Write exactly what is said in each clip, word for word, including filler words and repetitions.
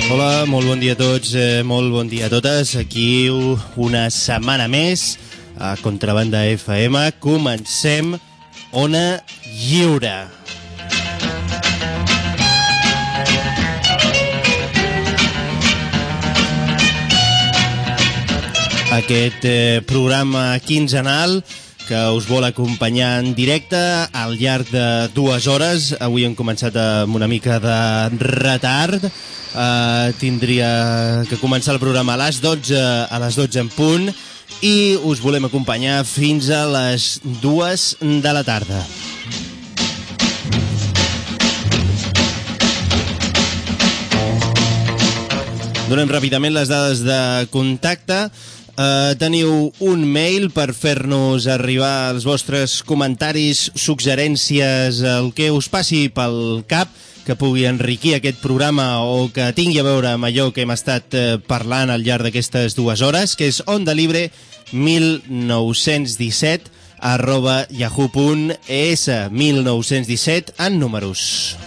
Hola, molt bon dia a tots, eh, molt bon dia a totes. Aquí una setmana més a Contrabanda F M. Comencem Ona Lliure. Aquest eh, programa quinzenal que us vol acompanyar en directe al llarg de dues hores. Avui hem començat amb una mica de retard. Uh, tindria que començar el programa a les dotze, a les dotze en punt, i us volem acompanyar fins a les dues de la tarda. Donem ràpidament les dades de contacte. Uh, teniu un mail per fer-nos arribar els vostres comentaris, suggerències, el que us passi pel cap, que pugui enriquir aquest programa o que tingui a veure amb allò que hem estat eh, parlant al llarg d'aquestes dues hores, que és onda libre mil nou-cents disset arroba yahoo punt es, mil nou-cents disset en números.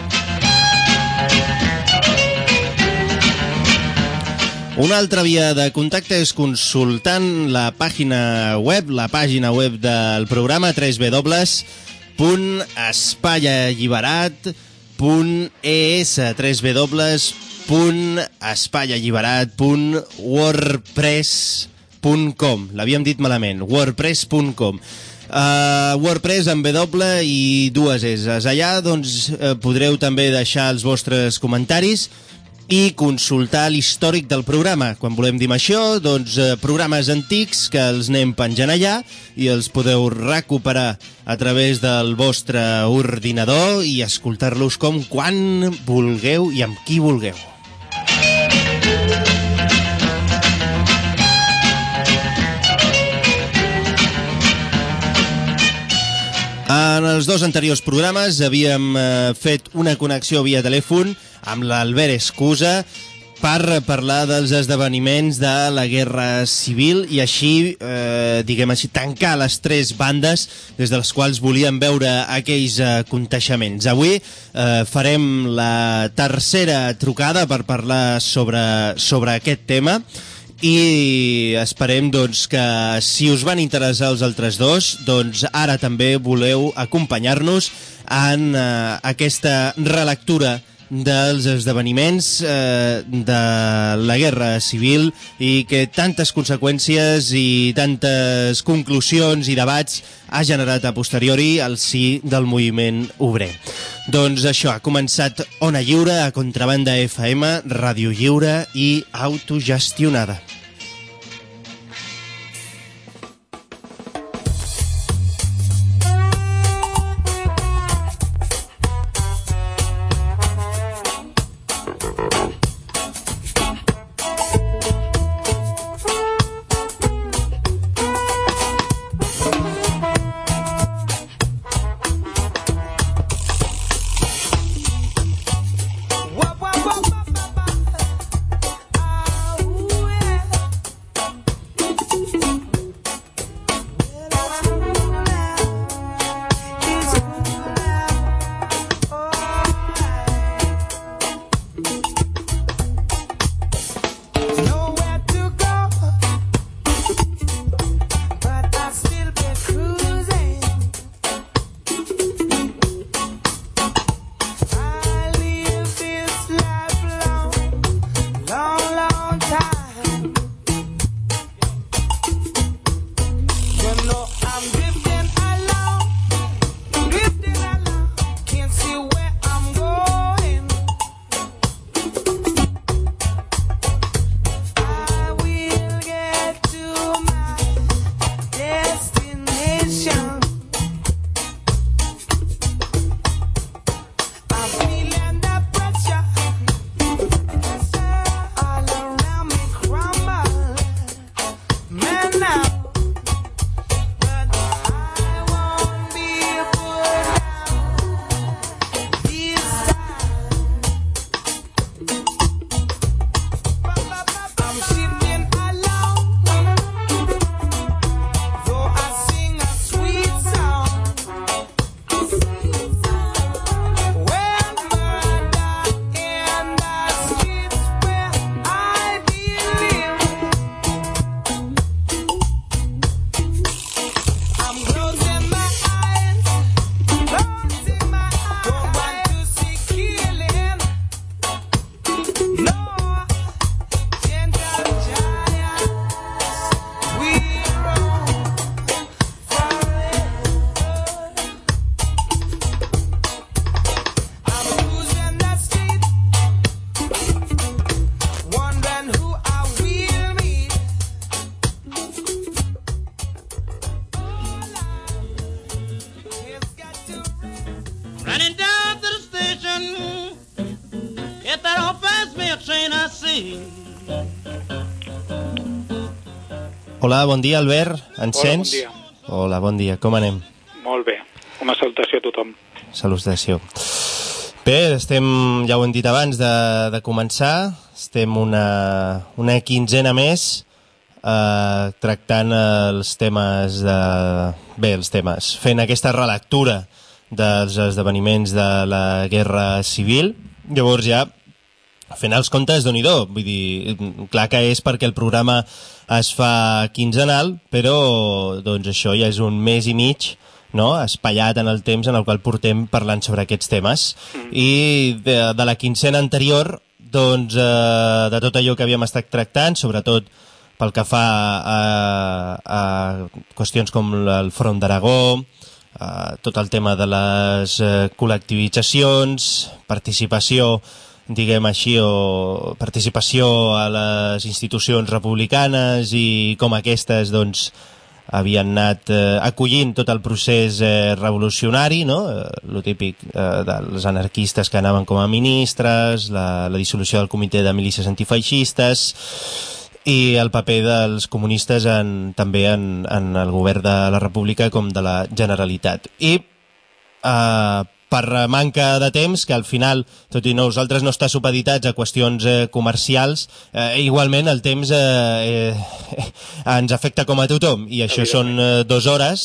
Una altra via de contacte és consultant la pàgina web, la pàgina web del programa, w w w punt espai alliberat punt es, w w w punt espai alliberat punt wordpress punt com. L'havíem dit malament, wordpress punt com. Uh, WordPress amb W i dues S. Allà doncs, uh, podreu també deixar els vostres comentaris i consultar l'històric del programa. Quan volem dir això, doncs eh, programes antics que els anem penjant allà i els podeu recuperar a través del vostre ordinador i escoltar-los com quan vulgueu i amb qui vulgueu. En els dos anteriors programes havíem eh, fet una connexió via telèfon amb l'Albert Escusa per parlar dels esdeveniments de la Guerra Civil i així, eh, diguem així, tancar les tres bandes des de les quals volíem veure aquells aconteixements. Avui eh, farem la tercera trucada per parlar sobre, sobre aquest tema i esperem doncs, que si us van interessar els altres dos, doncs ara també voleu acompanyar-nos en eh, aquesta relectura dels esdeveniments eh, de la Guerra Civil i que tantes conseqüències i tantes conclusions i debats ha generat a posteriori al si del moviment obrer. Doncs això, ha començat Ona Lliure a Contrabanda F M, ràdio lliure i autogestionada. Whoa, whoa, whoa, whoa, whoa, whoa. Hola, bon dia, Albert. Ens sents? Hola, bon dia. Hola, bon dia. Com anem? Molt bé. Una salutació a tothom. Salutació. Bé, estem, ja ho hem dit abans de, de començar, estem una, una quinzena més eh, tractant els temes de... Bé, els temes, fent aquesta relectura dels esdeveniments de la Guerra Civil. Llavors ja fent els comptes, déu-n'hi-do, vull dir, clar que és perquè el programa es fa quinzenal, però doncs això ja és un mes i mig, no?, espaiat en el temps en el qual portem parlant sobre aquests temes. Mm. I de, de la quinzena anterior, doncs, eh, de tot allò que havíem estat tractant, sobretot pel que fa a, a qüestions com el Front d'Aragó, eh, tot el tema de les eh, col·lectivitzacions, participació, diguem així, o participació a les institucions republicanes i com aquestes, doncs, havien anat eh, acollint tot el procés eh, revolucionari, no? Eh, lo típic eh, dels anarquistes que anaven com a ministres, la, la dissolució del comitè de milícies antifeixistes i el paper dels comunistes en, també en, en el govern de la República com de la Generalitat. I eh, per manca de temps, que al final, tot i nosaltres no estar supeditats a qüestions eh, comercials, eh, igualment el temps eh, eh, ens afecta com a tothom, i això són eh, dues hores,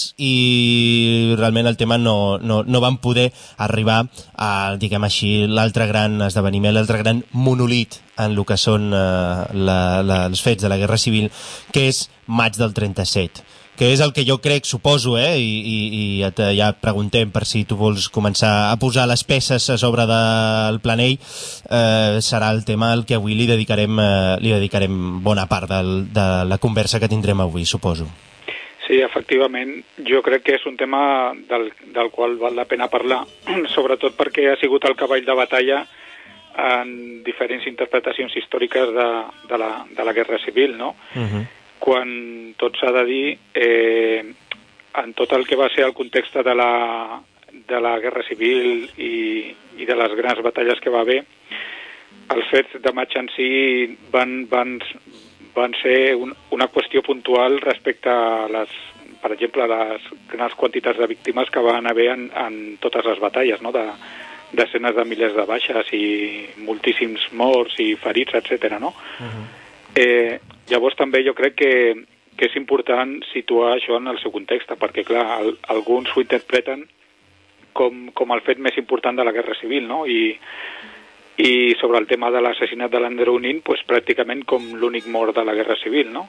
i realment el tema no, no, no vam poder arribar a, diguem així, l'altre gran esdeveniment, l'altre gran monolit en el que són eh, la, la, els fets de la Guerra Civil, que és maig del trenta-set. Que és el que jo crec, suposo, eh, i, i, i ja, te, ja preguntem per si tu vols començar a posar les peces a sobre del planell, eh, serà el tema al que avui li dedicarem, eh, li dedicarem bona part del, de la conversa que tindrem avui, suposo. Sí, efectivament, jo crec que és un tema del, del qual val la pena parlar, sobretot perquè ha sigut el cavall de batalla en diferents interpretacions històriques de, de, la, de la Guerra Civil, no? Uh-huh. Quan tot s'ha de dir, eh, en tot el que va ser el context de la, de la Guerra Civil i, i de les grans batalles que va haver, els fets de maig en si van, van, van ser un, una qüestió puntual respecte a les, per exemple, les grans quantitats de víctimes que van haver en, en totes les batalles, no?, de desenes de milers de baixes i moltíssims morts i ferits, etcètera, no? Uh-huh. Eh, llavors també jo crec que, que és important situar això en el seu context, perquè clar, el, alguns ho interpreten com, com el fet més important de la Guerra Civil, no? I, i sobre el tema de l'assassinat de l'Andreu Nin, pues, pràcticament com l'únic mort de la Guerra Civil, no?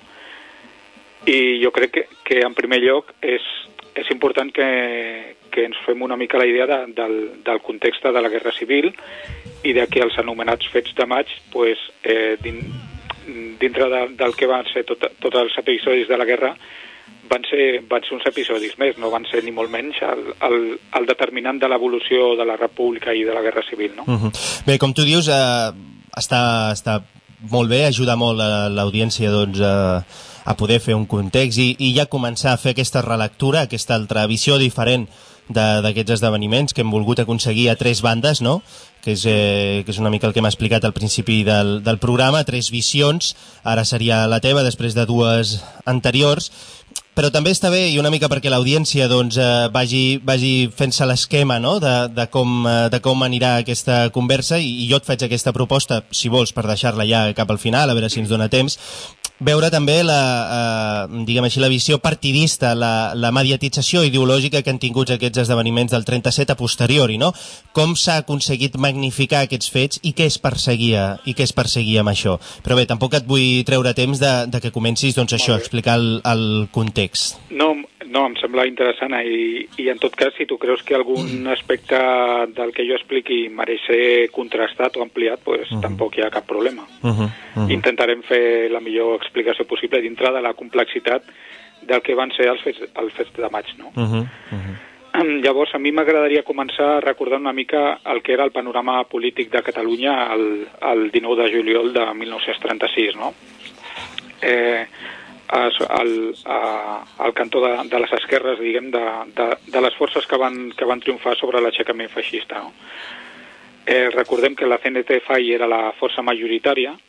I jo crec que, que en primer lloc és, és important que, que ens fem una mica la idea de, del, del context de la Guerra Civil i de que els anomenats fets de maig, pues, eh, din, dintre de, del que van ser tot, tots els episodis de la guerra, van ser, van ser uns episodis més, no van ser ni molt menys el, el, el determinant de l'evolució de la República i de la Guerra Civil, no? Uh-huh. Bé, com tu dius, eh, està, està molt bé, ajuda molt a l'audiència, doncs, a, a poder fer un context i, i ja començar a fer aquesta relectura, aquesta altra visió diferent d'aquests esdeveniments que hem volgut aconseguir a tres bandes, no?, que és, eh, que és una mica el que m'ha explicat al principi del, del programa, tres visions, ara seria la teva, després de dues anteriors, però també està bé, i una mica perquè l'audiència doncs, eh, vagi, vagi fent-se l'esquema, no?, de, de, com, eh, de com anirà aquesta conversa, i, i jo et faig aquesta proposta, si vols, per deixar-la ja cap al final, a veure si ens dona temps, veure també la, eh, diguem així, la visió partidista, la, la mediatització ideològica que han tingut aquests esdeveniments del trenta-set a posteriori, no? Com s'ha aconseguit magnificar aquests fets i què es perseguia, i què es perseguia amb això. Però bé, tampoc et vull treure temps de, de que comencis, doncs això, a explicar el, el context. No, no, em sembla interessant i, i en tot cas, si tu creus que algun aspecte del que jo expliqui mereix ser contrastat o ampliat, pues uh-huh. tampoc hi ha cap problema. Uh-huh. Uh-huh. Intentarem fer la millor explicació possible dintre de la complexitat del que van ser els fets, els fets de maig, no? Uh-huh. Uh-huh. Llavors, a mi m'agradaria començar recordant una mica el que era el panorama polític de Catalunya el, el dinou de juliol de mil nou-cents trenta-sis, no? Eh, al, a, al cantó de, de les esquerres, diguem, de, de, de les forces que van, que van triomfar sobre l'aixecament feixista, no? Eh, recordem que la C N T F A I era la força majoritària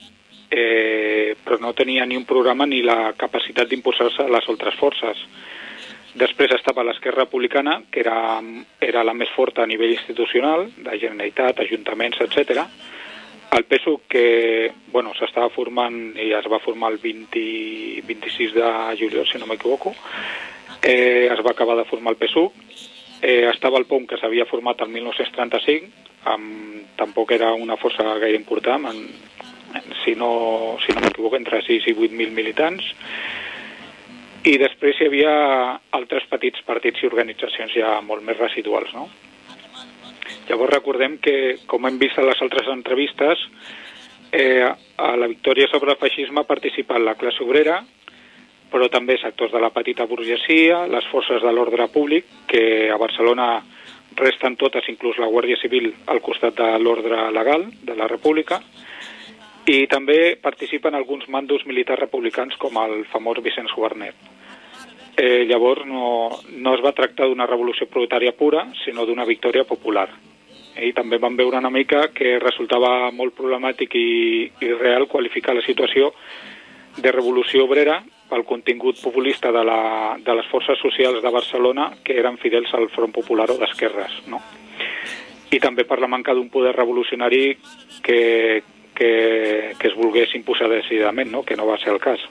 eh, però no tenia ni un programa ni la capacitat d'impulsar-se a les altres forces. Després estava l'Esquerra Republicana, que era, era la més forta a nivell institucional, de Generalitat, ajuntaments, etcètera. El P S U, que bueno, s'estava formant i es va formar el vint, vint-i-sis de juliol, si no m'equivoco, eh, es va acabar de formar el P S U. Eh, estava el P O M, que s'havia format el mil nou-cents trenta-cinc, amb, tampoc era una força gaire important, en, si no, si no m'equivoco, entre sis i vuit mil militants. I després hi havia altres petits partits i organitzacions ja molt més residuals, no? Llavors recordem que, com hem vist a les altres entrevistes, eh, a la victòria sobre el feixisme ha participat la classe obrera, però també sectors de la petita burgesia, les forces de l'ordre públic, que a Barcelona resten totes, inclús la Guàrdia Civil, al costat de l'ordre legal de la República, i també participen alguns mandos militars republicans com el famós Vicenç Guarner. Eh, llavors no, no es va tractar d'una revolució proletària pura, sinó d'una victòria popular. I també vam veure una mica que resultava molt problemàtic i, i real qualificar la situació de revolució obrera pel contingut populista de, la, de les forces socials de Barcelona que eren fidels al Front Popular o d'esquerres, no? I també per la manca d'un poder revolucionari que, que, que es volgués imposar decididament, no? Que no va ser el cas.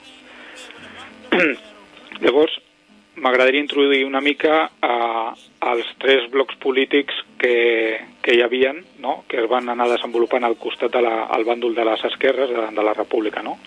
Llavors, m'agradaria introduir una mica a, als tres blocs polítics que, que hi havien, no? Que es van anar desenvolupant al costat del de bàndol de les esquerres de, de la República, no?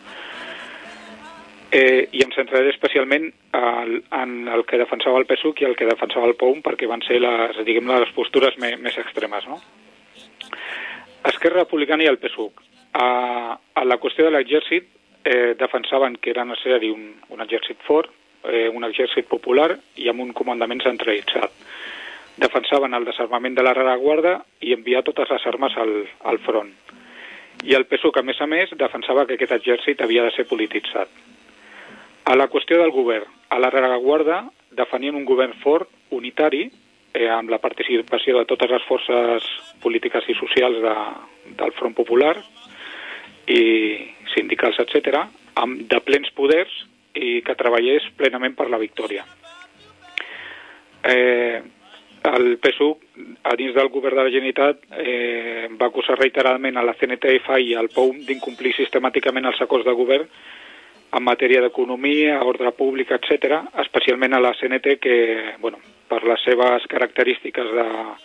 Eh, I em centraré especialment al, en el que defensava el P S U i el que defensava el P O M, perquè van ser les, diguem, les postures me, més extremes, no? Esquerra Republicana i el P S U. A, a la qüestió de l'exèrcit eh, defensaven que era necessari un, un exèrcit fort, eh, un exèrcit popular i amb un comandament centralitzat. Defensaven el desarmament de la rereguarda i enviar totes les armes al, al front. I el P S U, que a més a més, defensava que aquest exèrcit havia de ser polititzat. A la qüestió del govern, a la rereguarda definien un govern fort, unitari, eh, amb la participació de totes les forces polítiques i socials de, del Front Popular i sindicals, etcètera, amb de plens poders i que treballés plenament per la victòria. Eh, el P S U, a dins del govern de la Generalitat, eh, va acusar reiteradament a la C N T F i al P O M d'incomplir sistemàticament els acords de govern en matèria d'economia, ordre públic, etcètera, especialment a la C N T, que, bueno, per les seves característiques de,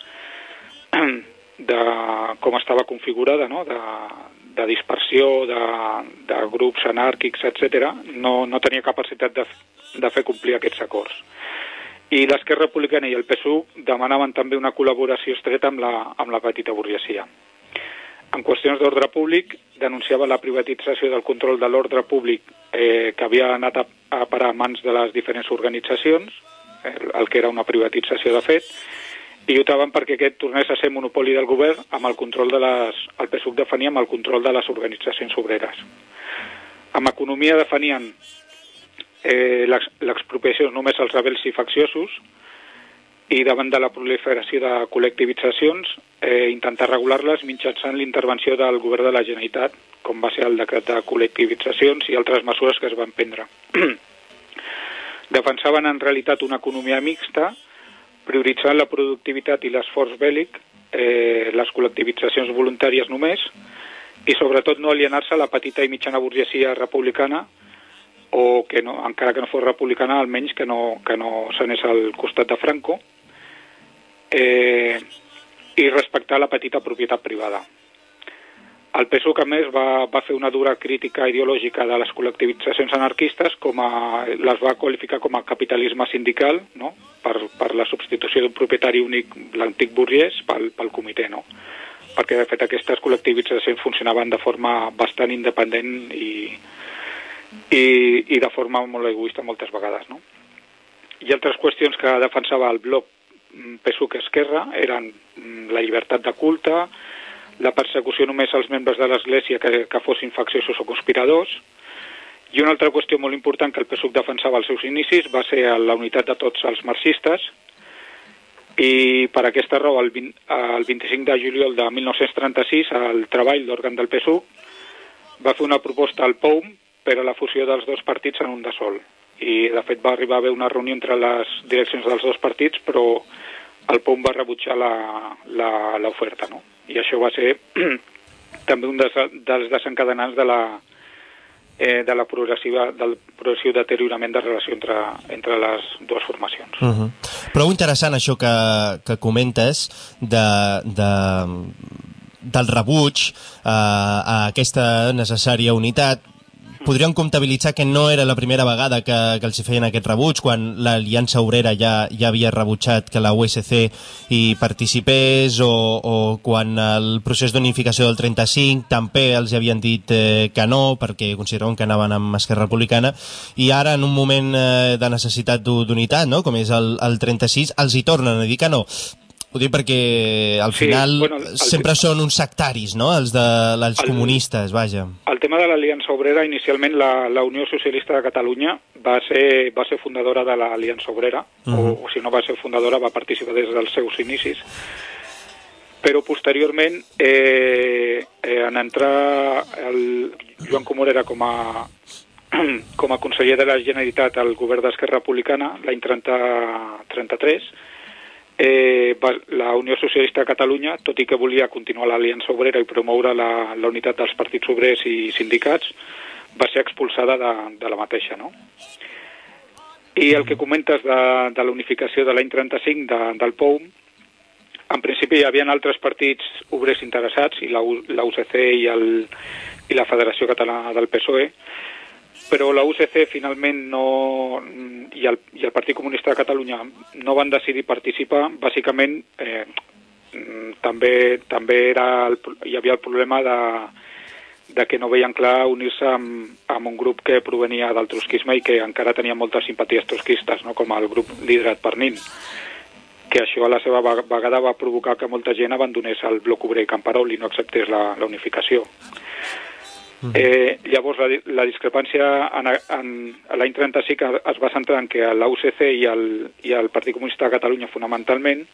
de com estava configurada, no? de, de dispersió, de, de grups anàrquics, etcètera, no, no tenia capacitat de, de fer complir aquests acords. I l'Esquerra Republicana i el P S U demanaven també una col·laboració estreta amb la, amb la petita burgesia. En qüestions d'ordre públic, denunciava la privatització del control de l'ordre públic eh, que havia anat a, a parar a mans de les diferents organitzacions, el, el que era una privatització de fet, i lluitaven perquè aquest tornés a ser monopoli del govern amb el control de les... El P S U defenia amb el control de les organitzacions obreres. Amb economia definien eh, l'expropiació només als rebels i facciosos, i davant de la proliferació de col·lectivitzacions, eh, intentar regular-les mitjançant l'intervenció del govern de la Generalitat, com va ser el decret de col·lectivitzacions i altres mesures que es van prendre. Defensaven en realitat una economia mixta, prioritzant la productivitat i l'esforç bèl·lic, eh, les col·lectivitzacions voluntàries només, i sobretot no alienar-se a la petita i mitjana burgesia republicana, o que no, encara que no fos republicana, almenys que no, que no s'anés al costat de Franco, eh, i respectar la petita propietat privada. El P S U, que a més, va, va fer una dura crítica ideològica de les col·lectivitzacions anarquistes, com a, les va qualificar com a capitalisme sindical, no? per, per la substitució d'un propietari únic, l'antic burgès, pel, pel comitè, no? Perquè, de fet, aquestes col·lectivitzacions funcionaven de forma bastant independent i I, i de forma molt egoista moltes vegades, no? I altres qüestions que defensava el bloc P S U que Esquerra eren la llibertat de culte, la persecució només als membres de l'Església que, que fossin facciosos o conspiradors, i una altra qüestió molt important que el P S U defensava als seus inicis va ser la unitat de tots els marxistes, i per aquesta raó el, vint, el vint-i-cinc de juliol de mil nou-cents trenta-sis el Treball, l'òrgan del P S U, va fer una proposta al P O U M per a la fusió dels dos partits en un de sol. I, de fet, va arribar a haver una reunió entre les direccions dels dos partits, però el P O U M va rebutjar l'oferta, no? I això va ser també un dels, dels desencadenants de la, eh, de la progressiva, del progressiu deteriorament de relació entre, entre les dues formacions. Uh -huh. Prou interessant això que, que comentes de, de, del rebuig eh, a aquesta necessària unitat. Podríem comptabilitzar que no era la primera vegada que, que els feien aquest rebuig, quan l'Aliança Obrera ja, ja havia rebutjat que la U S C hi participés, o, o quan el procés d'unificació del trenta-cinc també els havien dit eh, que no, perquè consideraven que anaven amb Esquerra Republicana, i ara en un moment eh, de necessitat d'unitat, no?, com és el, el trenta-sis, els hi tornen a dir que no. Ho dic perquè al sí, final bueno, el, sempre el, són uns sectaris, no?, els, de, els el, comunistes, vaja. El tema de l'Aliança Obrera, inicialment la, la Unió Socialista de Catalunya va ser, va ser fundadora de l'Aliança Obrera, uh -huh. o, o si no va ser fundadora, va participar des dels seus inicis, però posteriorment, eh, eh, en entrar el Joan Comorera com a, com a conseller de la Generalitat al govern d'Esquerra Republicana, l'any trenta-tres, Eh, la Unió Socialista de Catalunya, tot i que volia continuar l'Aliança Obrera i promoure la, la unitat dels partits obrers i sindicats, va ser expulsada de, de la mateixa, no? I el que comentes de, de la unificació de l'any trenta-cinc de, del P O U M, en principi hi havia altres partits obrers interessats, i la, la U C C i, el, i la Federació Catalana del P S O E, però la U C C finalment no, i el, i el Partit Comunista de Catalunya no van decidir participar, bàsicament eh, també, també era el, hi havia el problema de, de que no veien clar unir-se amb, amb un grup que provenia del trotskisme i que encara tenia moltes simpaties trotskistes, no?, com el grup liderat per Nin, que això a la seva vegada va provocar que molta gent abandonés el bloc obrer i Camperol i no acceptés la, la unificació. Eh, llavors la, la discrepància en, en, en l'any trenta-cinc es va centrar en que la U C C i el, i el Partit Comunista de Catalunya fonamentalment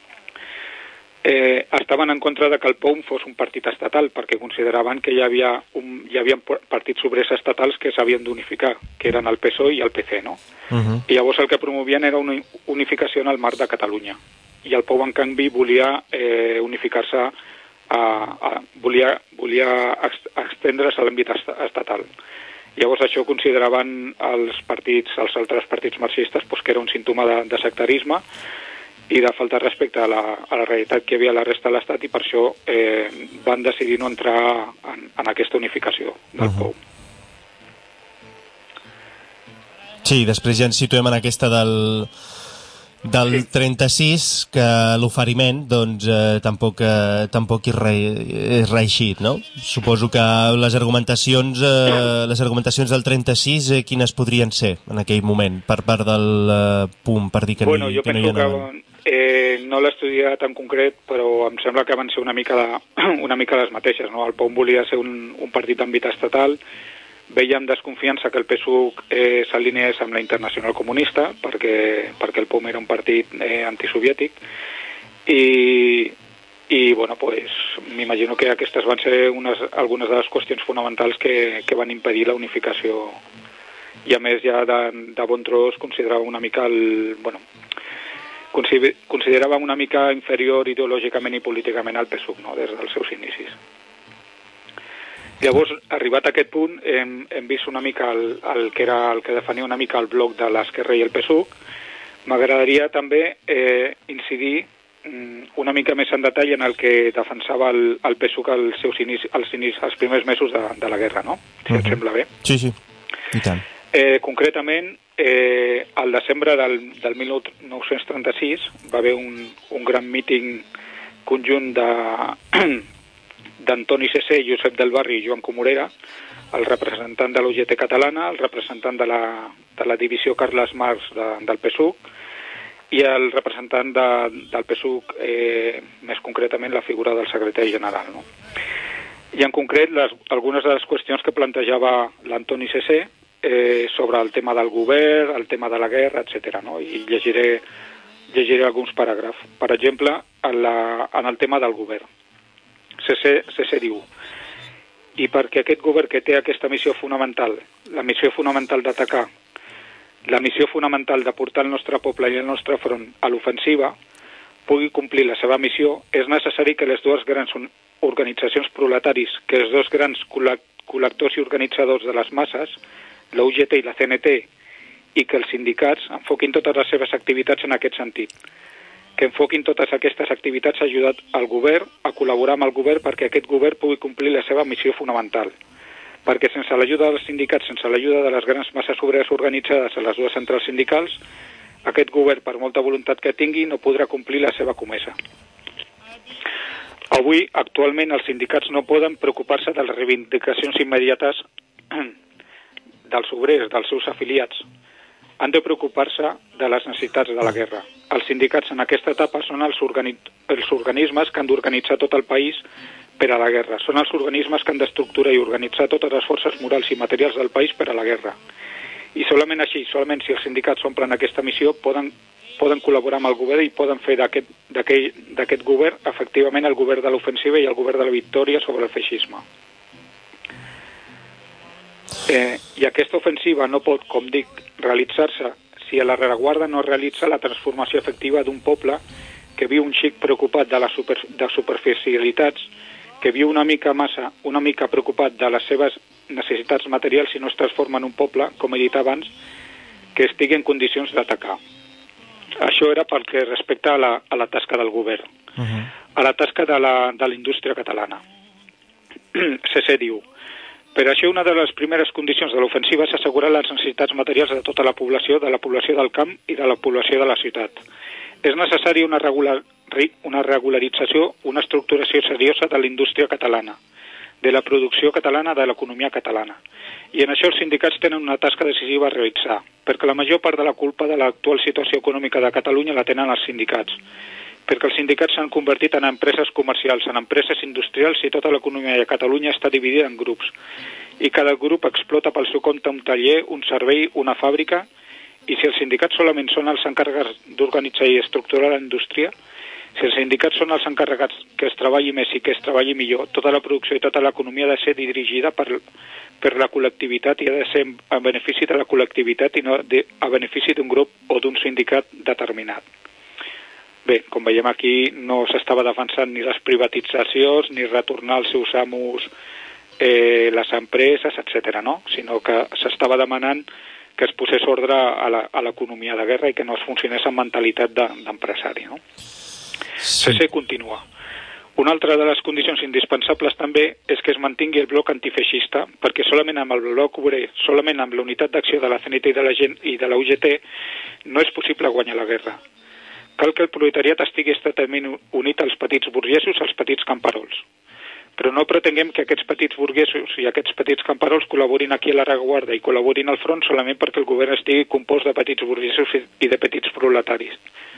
eh, estaven en contra de que el P O U M fos un partit estatal, perquè consideraven que hi havia, un, hi havia partits obrers estatals que s'havien d'unificar, que eren el P S O E i el P C, no? Uh-huh. I llavors el que promovien era una unificació en el marc de Catalunya, i el P O U M en canvi volia eh, unificar-se A, a, volia, volia estendre's a l'àmbit estatal. Llavors això consideraven els partits, els altres partits marxistes, pues, que era un símptoma de, de sectarisme i de falta de respecte a la, a la realitat que hi havia a la resta de l'Estat, i per això eh, van decidir no entrar en, en aquesta unificació del uh-huh. P O U M. Sí, després ja ens situem en aquesta del... del sí. trenta-sis, que l'oferiment doncs eh, tampoc, eh, tampoc és, re, és reeixit, no? Suposo que les argumentacions eh, les argumentacions del trenta-sis eh, quines podrien ser en aquell moment per part del eh, P U M, per dir que, bueno, ni, jo que no hi anaven? Eh, no l'he estudiat en concret, però em sembla que van ser una mica, de, una mica les mateixes, no? El P O U M volia ser un, un partit d'àmbit estatal, veia amb desconfiança que el P S U C eh, s'alineés amb la Internacional Comunista, perquè, perquè el P O U M era un partit eh, antisoviètic, i, i bueno, pues, m'imagino que aquestes van ser unes, algunes de les qüestions fonamentals que, que van impedir la unificació. I a més ja de, de bon tros considerava una mica el... Bueno, considerava una mica inferior ideològicament i políticament al P S U C, no?, des dels seus inicis. Llavors, arribat a aquest punt, hem, hem vist una mica el, el, que era, el que defenia una mica el bloc de l'Esquerra i el P S U C. M'agradaria també eh, incidir una mica més en detall en el que defensava el, el P S U C als seus inicis, als, inicis, als primers mesos de, de la guerra, no? Si uh-huh. et sembla bé. Sí, sí, i tant. Eh, concretament, eh, al desembre del, del mil nou-cents trenta-sis va haver un, un gran míting conjunt de... d'Antoni Cesser, Josep del Barri i Joan Comorera, el representant de l'U G T catalana, el representant de la, de la divisió Carles Marx de, del P S U C i el representant de, del P S U C, eh, més concretament la figura del secretari general, no? I en concret, les, algunes de les qüestions que plantejava l'Antoni Cesser eh, sobre el tema del govern, el tema de la guerra, etcètera, no? I llegiré, llegiré alguns paràgrafs. Per exemple, en, la, en el tema del govern. Cesser, Cesser diu: i perquè aquest govern que té aquesta missió fonamental, la missió fonamental d'atacar, la missió fonamental de portar el nostre poble i el nostre front a l'ofensiva, pugui complir la seva missió, és necessari que les dues grans organitzacions proletaris, que els dos grans col·lectors i organitzadors de les masses, la U G T i la C N T, i que els sindicats enfoquin totes les seves activitats en aquest sentit. Que enfoquin totes aquestes activitats ha ajudat al govern a col·laborar amb el govern perquè aquest govern pugui complir la seva missió fonamental. Perquè sense l'ajuda dels sindicats, sense l'ajuda de les grans masses obreres organitzades a les dues centrals sindicals, aquest govern, per molta voluntat que tingui, no podrà complir la seva comesa. Avui, actualment, els sindicats no poden preocupar-se de les reivindicacions immediates dels obrers, dels seus afiliats. Han de preocupar-se de les necessitats de la guerra. Els sindicats en aquesta etapa són els, organi els organismes que han d'organitzar tot el país per a la guerra. Són els organismes que han d'estructurar i organitzar totes les forces morals i materials del país per a la guerra. I solament així, solament si els sindicats omplen aquesta missió, poden, poden col·laborar amb el govern i poden fer d'aquest govern, efectivament, el govern de l'ofensiva i el govern de la victòria sobre el feixisme. Eh, I aquesta ofensiva no pot, com dic, realitzar-se si a la rereguarda no realitza la transformació efectiva d'un poble que viu un xic preocupat de les super, de superficialitats, que viu una mica massa, una mica preocupat de les seves necessitats materials si no es transforma en un poble, com he dit abans, que estigui en condicions d'atacar. Això era pel que respecta a la, a la tasca del govern, uh-huh. a la tasca de la, de la indústria catalana. C C diu: per això una de les primeres condicions de l'ofensiva és assegurar les necessitats materials de tota la població, de la població del camp i de la població de la ciutat. És necessària una, regular, una regularització, una estructuració seriosa de la indústria catalana, de la producció catalana, de l'economia catalana. I en això els sindicats tenen una tasca decisiva a realitzar, perquè la major part de la culpa de l'actual situació econòmica de Catalunya la tenen els sindicats, perquè els sindicats s'han convertit en empreses comercials, en empreses industrials i tota l'economia de Catalunya està dividida en grups. I cada grup explota pel seu compte un taller, un servei, una fàbrica, i si els sindicats solament són els encarregats d'organitzar i estructurar la indústria, si els sindicats són els encarregats que es treballi més i que es treballi millor, tota la producció i tota l'economia ha de ser dirigida per, per la col·lectivitat i ha de ser a benefici de la col·lectivitat i no de, a benefici d'un grup o d'un sindicat determinat. Bé, com veiem aquí, no s'estava defensant ni les privatitzacions, ni retornar als seus amos eh, les empreses, etcètera, no? Sinó que s'estava demanant que es posés ordre a l'economia de guerra i que no es funcionés amb mentalitat d'empresari, no? Sí. C C continua. Una altra de les condicions indispensables també és que es mantingui el bloc antifeixista, perquè solament amb el bloc obrer, solament amb la unitat d'acció de la C N T i de la, i de la U G T no és possible guanyar la guerra. Cal que el proletariat estigui estretament unit als petits burgesos, als petits camperols. Però no pretenguem que aquests petits burguesos i aquests petits camperols col·laborin aquí a la reguarda i col·laborin al front solament perquè el govern estigui compost de petits burgesos i de petits proletaris.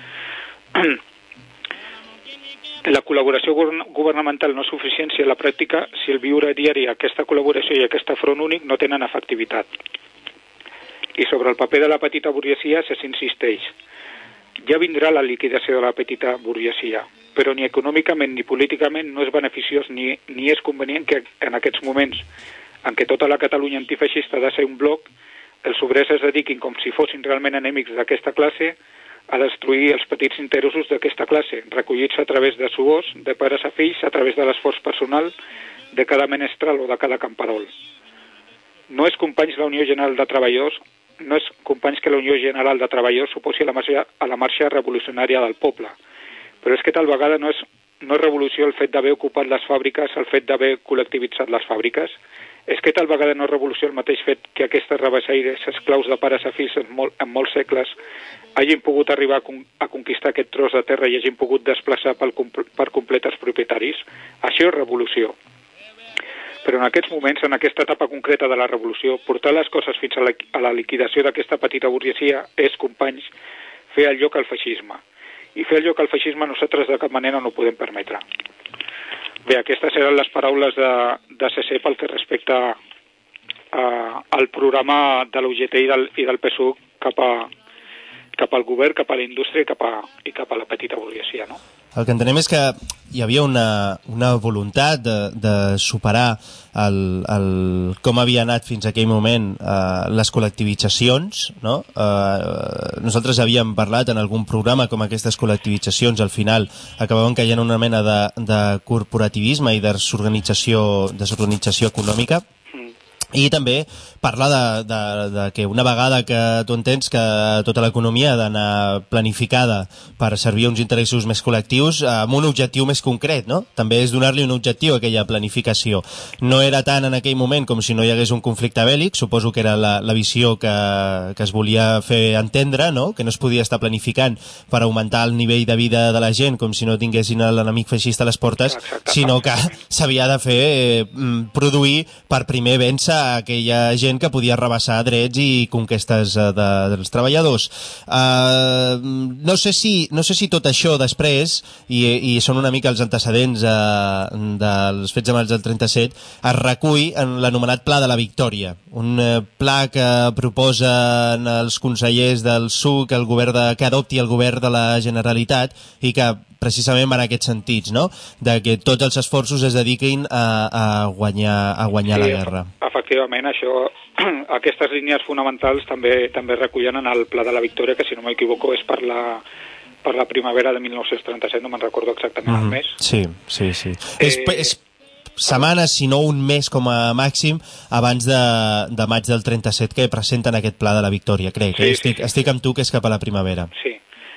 La col·laboració governamental no és suficient si a la pràctica, si el viure diari, aquesta col·laboració i aquest front únic no tenen efectivitat. I sobre el paper de la petita burgesia se s'insisteix. Ja vindrà la liquidació de la petita burgesia, però ni econòmicament ni políticament no és beneficiós ni, ni és convenient que en aquests moments en què tota la Catalunya antifeixista ha de ser un bloc, els obrers es dediquin com si fossin realment enemics d'aquesta classe a destruir els petits interessos d'aquesta classe, recollits a través de suors, de pares a fills, a través de l'esforç personal de cada menestral o de cada camperol. No és, companys, la Unió General de Treballadors no és, companys, que la Unió General de Treballadors s'oposi a la marxa, a la marxa revolucionària del poble. Però és que tal vegada no és, no és revolució el fet d'haver ocupat les fàbriques, el fet d'haver col·lectivitzat les fàbriques. És que tal vegada no és revolució el mateix fet que aquestes rabassaires, esclaus de pares a fills en, mol, en molts segles, hagin pogut arribar a, con, a conquistar aquest tros de terra i hagin pogut desplaçar pel, per complet els propietaris. Això és revolució. Però en aquests moments, en aquesta etapa concreta de la revolució, portar les coses fins a la, a la liquidació d'aquesta petita burgesia és, companys, fer el lloc al feixisme. I fer el lloc al feixisme nosaltres de cap manera no ho podem permetre. Bé, aquestes eren les paraules de, de C C pel que respecta a, al programa de l'U G T i del, i del P S U cap, a, cap al govern, cap a la indústria i cap a, i cap a la petita burgesia, no? el que entenem és que hi havia una, una voluntat de, de superar el, el, com havia anat fins a aquell moment eh, les col·lectivitzacions, no? Eh, nosaltres havíem parlat en algun programa com aquestes col·lectivitzacions al final acabaven caient una mena de, de corporativisme i desorganització, desorganització econòmica. I també parla de, de, de que una vegada que tu entens que tota l'economia ha d'anar planificada per servir uns interessos més col·lectius amb un objectiu més concret, no? També és donar-li un objectiu a aquella planificació. No era tant en aquell moment com si no hi hagués un conflicte bèl·lic, suposo que era la, la visió que, que es volia fer entendre, no? Que no es podia estar planificant per augmentar el nivell de vida de la gent com si no tinguessin l'enemic feixista a les portes, sinó que s'havia de fer eh, produir per primer vèncer a aquella gent que podia rebassar drets i conquestes uh, de, dels treballadors. Uh, no sé si, no sé si tot això després, i, i són una mica els antecedents uh, dels fets de maig del trenta-set, es recull en l'anomenat Pla de la Victòria, un uh, pla que proposen els consellers del S U C, el govern de, que adopti el govern de la Generalitat i que precisament en aquests sentits, no? De que tots els esforços es dediquin a, a guanyar, a guanyar sí, la guerra. Efectivament, això, aquestes línies fonamentals també també recullen en el Pla de la Victòria, que si no m'equivoco és per la, per la primavera de mil nou-cents trenta-set, no me'n recordo exactament mm, el mes. Sí, sí, sí. Eh, és, és setmanes, si no un mes com a màxim, abans de, de maig del trenta-set que presenten aquest Pla de la Victòria, crec. Sí, eh? estic, sí, sí. estic amb tu, que és cap a la primavera. Sí.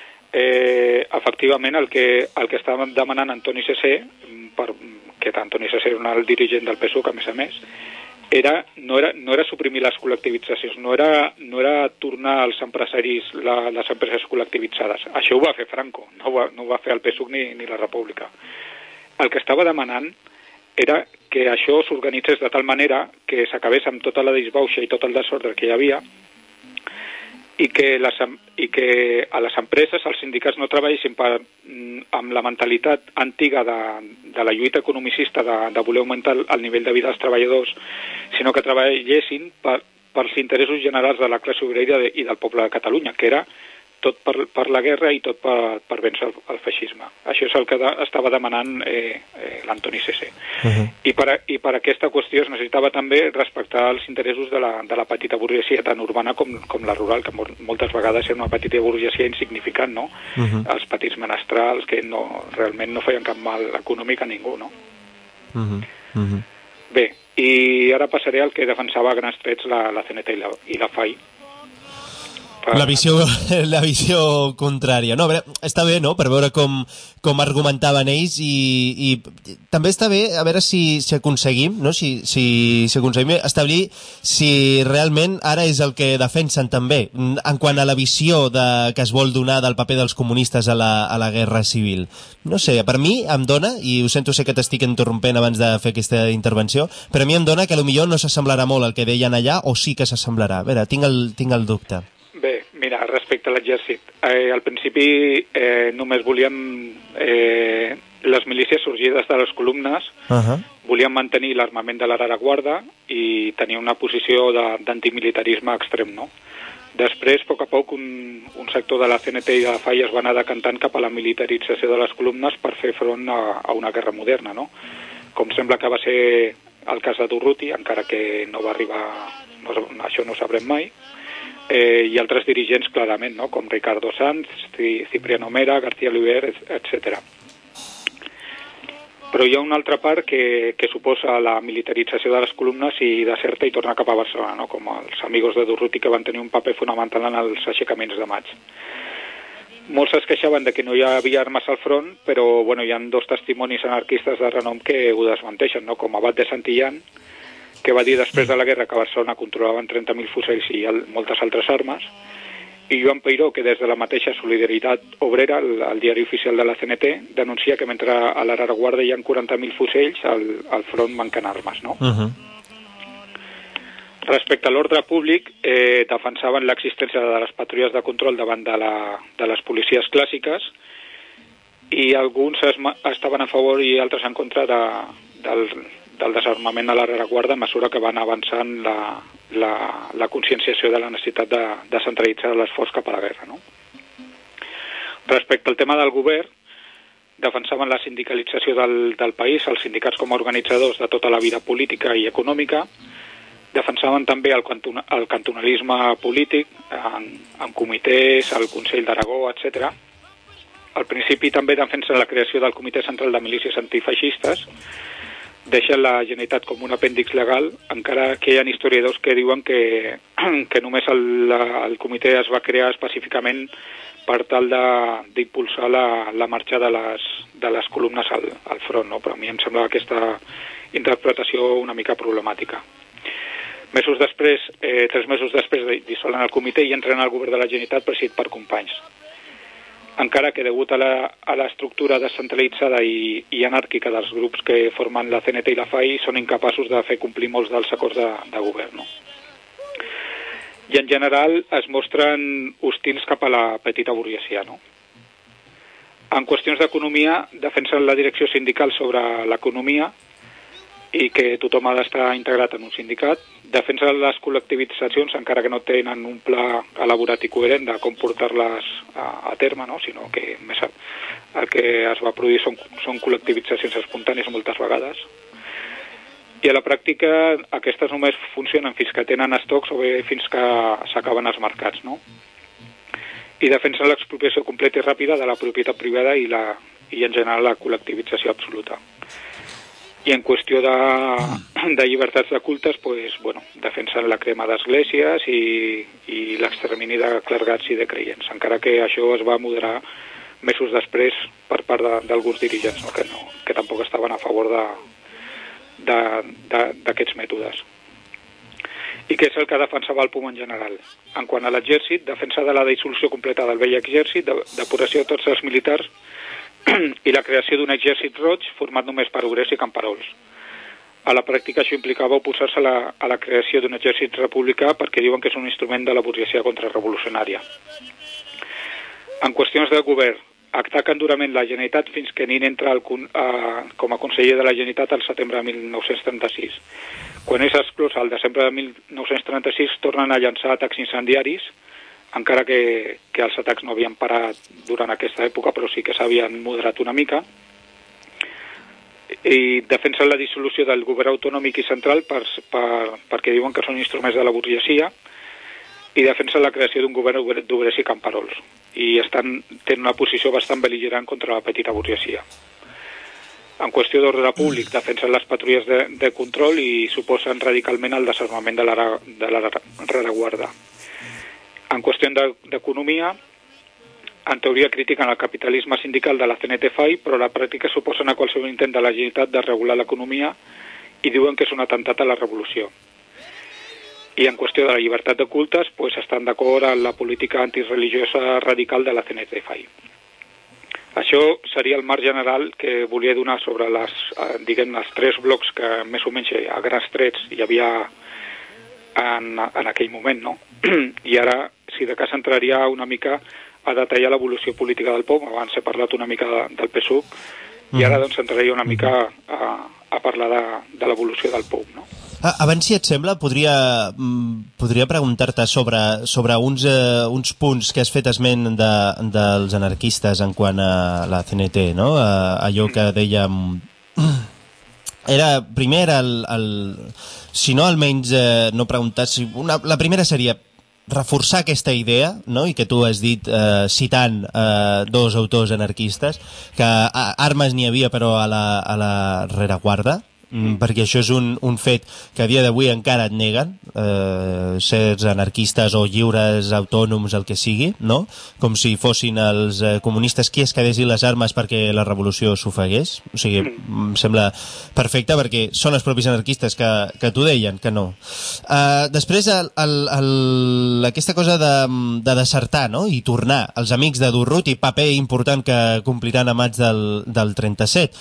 Eh, efectivament, el que, el que estava demanant Antoni Cesé, per, que Antoni Cesé era el dirigent del P S U C, a més a més, era, no, era, no era suprimir les col·lectivitzacions, no era, no era tornar als empresaris la, les empreses col·lectivitzades. Això ho va fer Franco, no ho va, no ho va fer el P S U C ni, ni la República. El que estava demanant era que això s'organitzés de tal manera que s'acabés amb tota la disbauxa i tot el desordre que hi havia i que, les, i que a les empreses, els sindicats no treballessin per, amb la mentalitat antiga de, de la lluita economicista de, de voler augmentar el nivell de vida dels treballadors, sinó que treballessin per, pels interessos generals de la classe obrera i del poble de Catalunya, que era tot per, per la guerra i tot per, per vèncer el, el feixisme. Això és el que de, estava demanant eh, eh, l'Antoni Cesé. Uh-huh. I, per, I per aquesta qüestió es necessitava també respectar els interessos de la, de la petita burgesia, tant urbana com, com la rural, que moltes vegades era una petita burgesia insignificant, no? Uh-huh. Els petits menestrals que no, realment no feien cap mal econòmic a ningú, no? Uh-huh. Uh-huh. Bé, i ara passaré al que defensava a grans trets la, la C N T i la, i la F A I. La visió, la visió contrària. No, a veure, està bé, no?, per veure com, com argumentaven ells i, i també està bé a veure si, si aconseguim, no?, si, si, si aconseguim establir si realment ara és el que defensen també, en quant a la visió de, que es vol donar del paper dels comunistes a la, a la guerra civil. No sé, per mi em dona, i ho sento, sé que t'estic interrompent abans de fer aquesta intervenció, però a mi em dona que potser no s'assemblarà molt al que deien allà, o sí que s'assemblarà. A veure, tinc el, tinc el dubte. Bé, mira, respecte a l'exèrcit, eh, al principi eh, només volíem eh, les milícies sorgides de les columnes, uh-huh. volien mantenir l'armament de la rereguarda i tenir una posició d'antimilitarisme extrem, no? Després, a poc a poc, un, un sector de la C N T i de la F A I es va anar decantant cap a la militarització de les columnes per fer front a, a una guerra moderna, no? Com sembla que va ser el cas de Durruti, encara que no va arribar, no, això no ho sabrem mai, Eh, i altres dirigents clarament, no?, com Ricardo Sanz, Cipriano Mera, García Oliver, etcètera. Però hi ha una altra part que, que suposa la militarització de les columnes i deserta i torna cap a Barcelona, no?, com els amigos de Durruti, que van tenir un paper fonamental en els aixecaments de maig. Molts es queixaven de que no hi havia armes al front, però bueno, hi ha dos testimonis anarquistes de renom que ho desmenteixen, no?, com Abat de Santillán, que va dir després de la guerra que a Barcelona controlaven trenta mil fusells i moltes altres armes, i Joan Peiró, que des de la mateixa Solidaritat Obrera, el, el diari oficial de la C N T, denuncia que mentre a la rereguarda hi ha quaranta mil fusells, al, al front manquen armes, no? Uh-huh. Respecte a l'ordre públic, eh, defensaven l'existència de les patrulles de control davant de, la, de les policies clàssiques, i alguns es, estaven a favor i altres en contra de, del del desarmament a la rereguarda a mesura que van avançant la, la, la conscienciació de la necessitat de, de centralitzar l'esforç cap a la guerra, no? Respecte al tema del govern, defensaven la sindicalització del, del país, els sindicats com a organitzadors de tota la vida política i econòmica, defensaven també el, cantona, el cantonalisme polític en, en comitès, el Consell d'Aragó, etcètera. Al principi també defensen la creació del Comitè Central de Milícies Antifeixistes, deixen la Generalitat com un apèndix legal, encara que hi ha historiadors que diuen que, que només el, el comitè es va crear específicament per tal d'impulsar la, la marxa de les, de les columnes al, al front, no? Però a mi em sembla aquesta interpretació una mica problemàtica. Mesos després, eh, tres mesos després dissolen el comitè i entren al govern de la Generalitat presidit per Companys. Encara que degut a l'estructura descentralitzada i, i anàrquica dels grups que formen la C N T i la F A I són incapaços de fer complir molts dels acords de, de govern, no? I en general es mostren hostils cap a la petita burguesia, no? En qüestions d'economia defensen la direcció sindical sobre l'economia i que tothom ha d'estar integrat en un sindicat, defensen les col·lectivitzacions encara que no tenen un pla elaborat i coherent de com portar-les a, a terme, no? Sinó que més el que es va produir són, són col·lectivitzacions espontànies moltes vegades. I a la pràctica aquestes només funcionen fins que tenen estocs o bé fins que s'acaben els mercats, no? I defensen l'expropiació completa i ràpida de la propietat privada i, la, i en general la col·lectivització absoluta. I en qüestió de, de llibertats de cultes, pues, bueno, defensen la crema d'esglésies i, i l'extermini de clergats i de creients, encara que això es va moderar mesos després per part d'alguns dirigents, no? Que, no, que tampoc estaven a favor de d'aquests mètodes. I què és el que defensava el P U M en general? En quant a l'exèrcit, defensa de la dissolució completa del vell exèrcit, de, depuració de tots els militars i la creació d'un exèrcit roig format només per obrers i camperols. A la pràctica això implicava oposar-se a, la, a la creació d'un exèrcit republicà perquè diuen que és un instrument de la burgesia contrarrevolucionària. En qüestions de govern, ataquen durament la Generalitat fins que Nin entra al, a, com a conseller de la Generalitat al setembre de mil nou-cents trenta-sis. Quan és exclòs al desembre de mil nou-cents trenta-sis tornen a llançar atacs incendiaris, encara que, que els atacs no havien parat durant aquesta època, però sí que s'havien moderat una mica. I defensen la dissolució del govern autonòmic i central per, per, perquè diuen que són instruments de la burgesia, i defensa la creació d'un govern d'obrers i camperols i estan, tenen una posició bastant bel·ligerant contra la petita burgesia. En qüestió d'ordre públic defensen les patrulles de, de control i suposen radicalment el desarmament de la, de la rereguarda. En qüestió d'economia, en teoria critiquen el capitalisme sindical de la C N T F A I, però a la pràctica suposen a qualsevol intent de la Generalitat de regular l'economia i diuen que és un atemptat a la revolució. I en qüestió de la llibertat de cultes, pues, estan d'acord amb la política antireligiosa radical de la C N T F A I. Això seria el marc general que volia donar sobre les, eh, diguem, els tres blocs que més o menys a grans trets hi havia en, en aquell moment, no? I ara, si de cas, entraria una mica a detallar l'evolució política del P O M. Abans he parlat una mica de, del P S U C i ara doncs entraria una mica a, a parlar de, de l'evolució del P O M, no? Abans, si et sembla, podria, podria preguntar-te sobre, sobre uns, eh, uns punts que has fet esment de, dels anarquistes en quant a la C N T, no? A, allò que dèiem... Era, primer era el... el si no, almenys eh, no preguntar... Si una, la primera seria reforçar aquesta idea, no? I que tu has dit, eh, citant eh, dos autors anarquistes, que armes n'hi havia però a la, a la rereguarda, Mm, perquè això és un, un fet que a dia d'avui encara et neguen, eh, ser anarquistes o lliures, autònoms, el que sigui, no? Com si fossin els eh, comunistes qui es quedessin les armes perquè la revolució s'ofegués. O sigui, em sembla perfecte perquè són els propis anarquistes que, que t'ho deien, que no. Eh, després, el, el, el, aquesta cosa de, de desertar, no? I tornar. Els amics de Durruti, paper important que compliran a maig del, del trenta-set.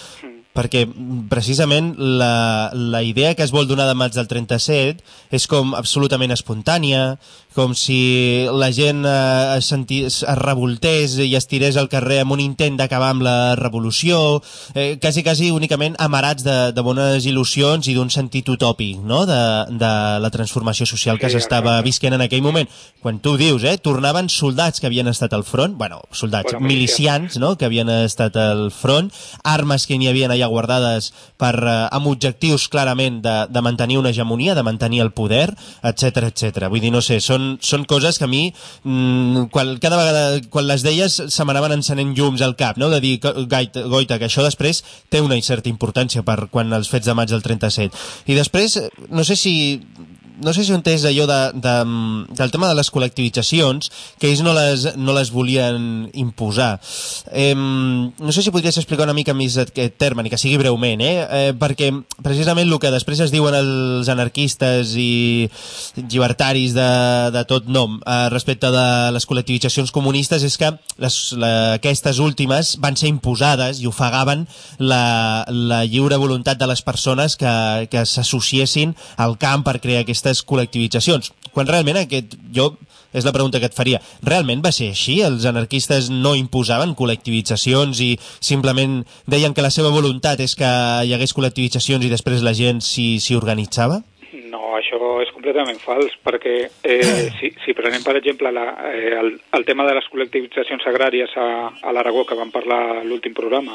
perquè precisament la, la idea que es vol donar de maig del trenta-set és com absolutament espontània, com si la gent eh, es, senti, es revoltés i es tirés al carrer amb un intent d'acabar amb la revolució, eh, quasi, quasi únicament amarats de, de bones il·lusions i d'un sentit utòpic, no?, de, de la transformació social que sí, s'estava visquent en aquell moment. Quan tu dius, eh, tornaven soldats que havien estat al front, bueno, soldats, bueno, milicians, no?, que havien estat al front, armes que n'hi havia allà guardades per, eh, amb objectius clarament de, de mantenir una hegemonia, de mantenir el poder, etcètera, etcètera. Vull dir, no sé, són, són coses que a mi, mmm, quan, cada vegada, quan les deies, se m'anaven encenent llums al cap, no?, de dir, Goita, Goita, que això després té una certa importància per quan els fets de maig del trenta-set. I després, no sé si... No sé si ho entès allò de, de, del tema de les col·lectivitzacions, que ells no les, no les volien imposar. Eh, no sé si podries explicar una mica més aquest terme, ni que sigui breument, eh? Eh, perquè precisament el que després es diuen els anarquistes i llibertaris de, de tot nom eh, respecte de les col·lectivitzacions comunistes és que les, la, aquestes últimes van ser imposades i ofegaven la, la lliure voluntat de les persones que, que s'associessin al camp per crear aquestes col·lectivitzacions, quan realment aquest, jo, és la pregunta que et faria, realment va ser així? Els anarquistes no imposaven col·lectivitzacions i simplement deien que la seva voluntat és que hi hagués col·lectivitzacions i després la gent s'hi, s'hi organitzava? No, això és completament fals, perquè eh, si, si prenem, per exemple, la, eh, el, el tema de les col·lectivitzacions agràries a, a l'Aragó, que vam parlar a l'últim programa,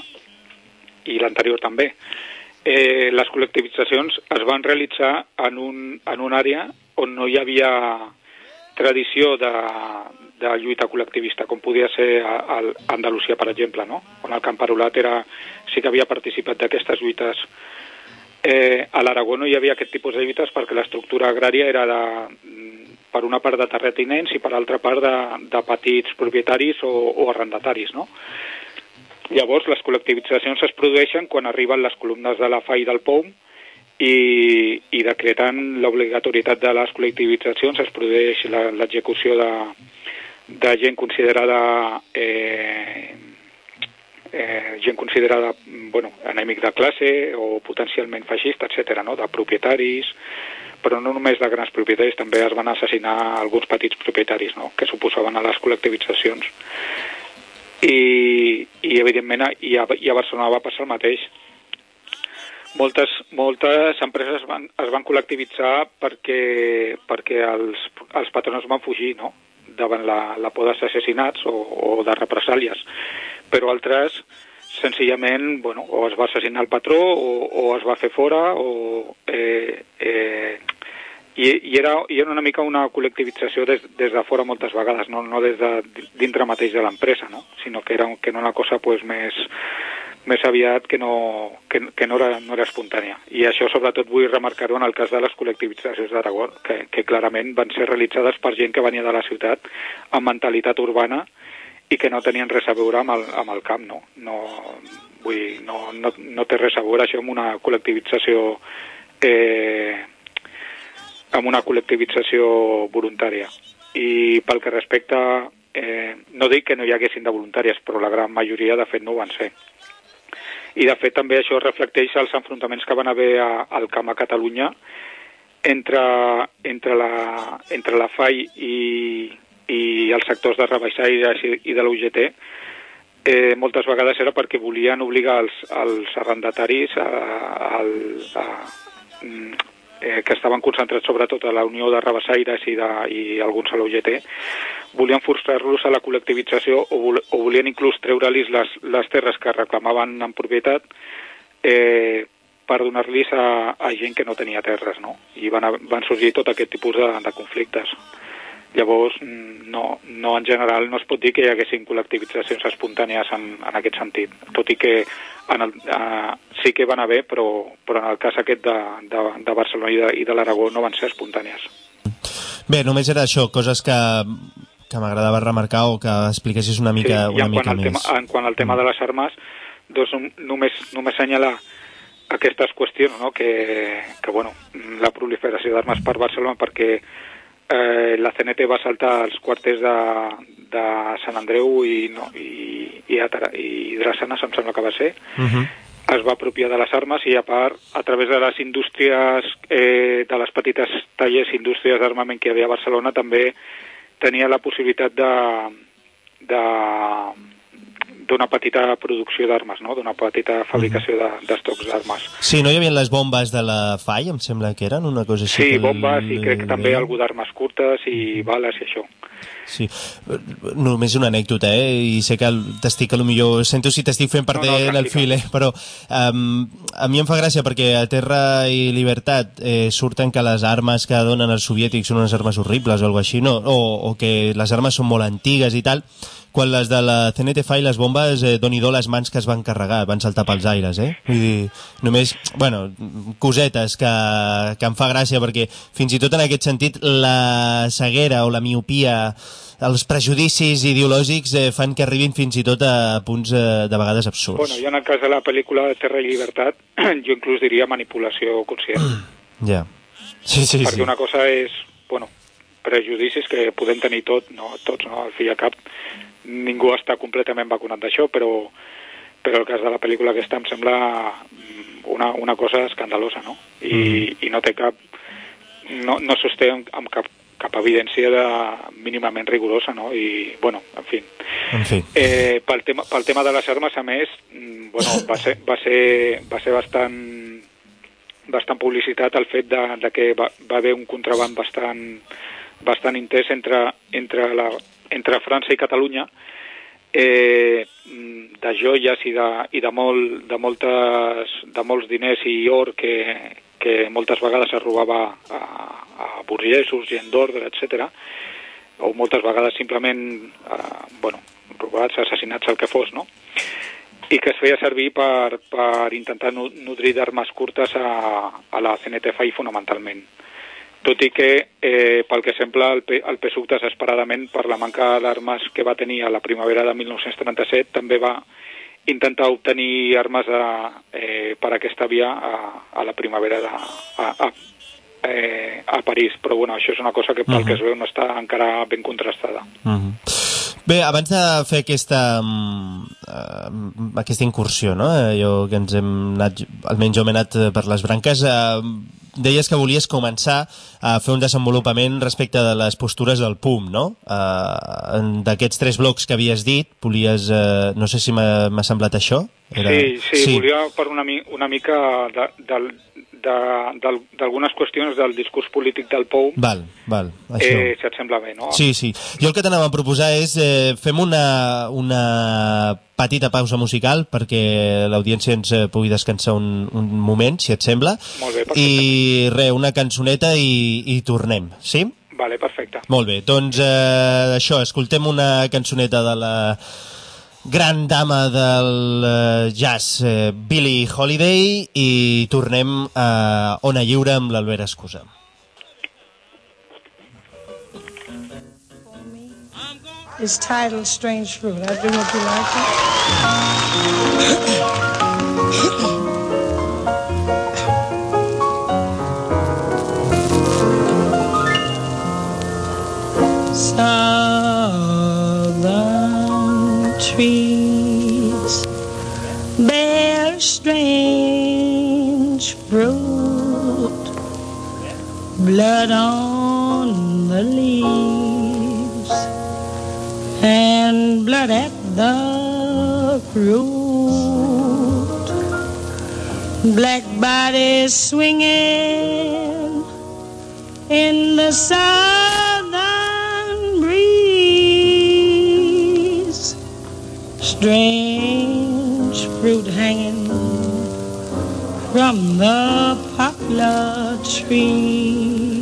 i l'anterior també, Eh, les col·lectivitzacions es van realitzar en un, en una àrea on no hi havia tradició de, de lluita col·lectivista, com podia ser a, a Andalusia, per exemple, no?, on el camparolat era, sí que havia participat d'aquestes lluites. Eh, a l'Aragó no hi havia aquest tipus de lluites perquè l'estructura agrària era de, per una part de terratinents i per altra part de, de petits propietaris o, o arrendataris, no? Llavors, les col·lectivitzacions es produeixen quan arriben les columnes de la F A I del P O U M i, i decreten l'obligatorietat de les col·lectivitzacions, es produeix l'execució de, de gent considerada eh, eh, gent considerada bueno, enemic de classe o potencialment feixista, etcètera, no?, de propietaris, però no només de grans propietaris, també es van assassinar alguns petits propietaris, no?, que s'oposaven a les col·lectivitzacions. I, i evidentment i a, i a Barcelona va passar el mateix. Moltes, moltes empreses van, es van col·lectivitzar perquè, perquè els, els patrons van fugir, no?, davant la, la por de ser assassinats o, o de represàlies, però altres senzillament, bueno, o es va assassinar el patró o, o es va fer fora o eh, eh, I, i, era, i era una mica una col·lectivització des, des de fora moltes vegades, no, no des de dintre mateix de l'empresa, no?, sinó que era, que era una cosa pues, més, més aviat que, no, que, que no, era, no era espontània. I això sobretot vull remarcar-ho en el cas de les col·lectivitzacions d'Aragó, que, que clarament van ser realitzades per gent que venia de la ciutat amb mentalitat urbana i que no tenien res a veure amb el, amb el camp, no? No, vull dir, no, no, no té res a veure això amb una col·lectivització eh, amb una col·lectivització voluntària. I pel que respecta, eh, no dic que no hi haguessin de voluntàries, però la gran majoria de fet no ho van ser. I de fet també això reflecteix els enfrontaments que van haver a, al camp a Catalunya entre, entre, la, entre la F A I i, i els sectors de rebaixaires i, i de l'U G T. Eh, moltes vegades era perquè volien obligar els, els arrendataris a, a, a, a Eh, que estaven concentrats sobretot a la Unió de Rabassaires i, de, i alguns a l'U G T, volien forçar-los a la col·lectivització o, vol, o volien inclús treure-los les, les terres que reclamaven en propietat eh, per donar-los a, a gent que no tenia terres, no? I van, van sorgir tot aquest tipus de, de conflictes. Llavors, no, no, en general no es pot dir que hi haguessin col·lectivitzacions espontànies en, en aquest sentit, tot i que en el, uh, sí que van haver, però, però en el cas aquest de, de, de Barcelona i de, i de l'Aragó no van ser espontànies. Bé, només era això, coses que, que m'agradava remarcar o que expliquessis una mica, sí, una mica més. Tema, en quant al tema de les armes, doncs només, només assenyalar aquestes qüestions, no? que, que bueno, la proliferació d'armes per Barcelona, perquè Eh, la C N T va saltar als quarters de, de Sant Andreu i, no, i, i, i Drassanes, em sembla que va ser, uh-huh. es va apropiar de les armes i, a part, a través de les indústries, eh, de les petites tallers indústries d'armament que hi havia a Barcelona, també tenia la possibilitat de, de d'una petita producció d'armes, no? D'una petita fabricació de, d'estocs d'armes. Sí, no hi havia les bombes de la F A I, em sembla que eren una cosa així. Sí, que bombes el... i crec que també algú d'armes curtes i bales i això. Sí, només una anècdota, eh? I sé que t'estic, a lo millor, sento si t'estic fent perdent no, no, el fil, eh? Però um, a mi em fa gràcia perquè a Terra i Llibertat eh, surten que les armes que donen els soviètics són unes armes horribles o alguna així, no? O, o que les armes són molt antigues i tal, quan les de la C N T F A I, les bombes, eh, doni-do les mans que es van carregar, van saltar pels aires, eh? Vull dir, només, bueno, cosetes que, que em fa gràcia, perquè fins i tot en aquest sentit la ceguera o la miopia, els prejudicis ideològics eh, fan que arribin fins i tot a punts eh, de vegades absurds. Bueno, jo en el cas de la pel·lícula Terra i Llibertat, jo inclús diria manipulació conscient. Ja. Yeah. Sí, sí, perquè sí. Una cosa és, bueno, prejudicis que podem tenir tot, no, tots, no? Al fi i al cap, ningú està completament vacunat d'això, però, però el cas de la pel·lícula aquesta em sembla una, una cosa escandalosa, no? I, mm. i no té cap... no, no sosté amb, amb cap, cap evidència de mínimament rigorosa, no? I, bueno, en fi. En fi. Eh, pel, tema, pel tema de les armes, a més, bueno, va ser, va ser, va ser bastant, bastant publicitat el fet de, de que va, va haver un contraban bastant, bastant intens entre, entre la entre França i Catalunya, eh, de joies i de, i de, molt, de, moltes, de molts diners i or que, que moltes vegades es robava a, a burgesos, gent d'ordre, etcètera, o moltes vegades simplement eh, bueno, robats, assassinats, el que fos, no? I que es feia servir per, per intentar nodrir d'armes curtes a, a la C N T F A I fonamentalment. Tot i que, eh, pel que sembla, el, P, el P S U C desesperadament, per la manca d'armes que va tenir a la primavera de mil nou-cents trenta-set, també va intentar obtenir armes a, eh, per aquesta via a, a la primavera de, a, a, eh, a París. Però bueno, això és una cosa que pel uh-huh. que es veu no està encara ben contrastada. Uh-huh. Bé, abans de fer aquesta, uh, aquesta incursió, no? Jo que ens hem anat, almenys jo m'he anat per les branques, uh, deies que volies començar a fer un desenvolupament respecte de les postures del P U M, no? Uh, d'aquests tres blocs que havies dit, volies... Uh, no sé si m'ha, m'ha semblat això? Era... Sí, sí, sí, volia per una, una mica de, del, de, del, d'algunes qüestions del discurs polític del P U M. Val, val, això. Eh, si et sembla bé, no? Sí, sí. Jo el que t'anava a proposar és eh, fem una, una petita pausa musical perquè l'audiència ens pugui descansar un, un moment, si et sembla. Molt bé, perfecte. I res, una cançoneta i, i tornem, sí? Vale, perfecte. Molt bé, doncs eh, això, escoltem una cançoneta de la gran dama del uh, jazz, uh, Billie Holiday, i tornem a Ona Lliure amb l'Albert Escusa. It's titled Strange Fruit. I do hope you like it. Southern trees bear strange fruit, blood on the leaves and blood at the root, black bodies swinging in the southern breeze, strange fruit hanging from the poplar trees.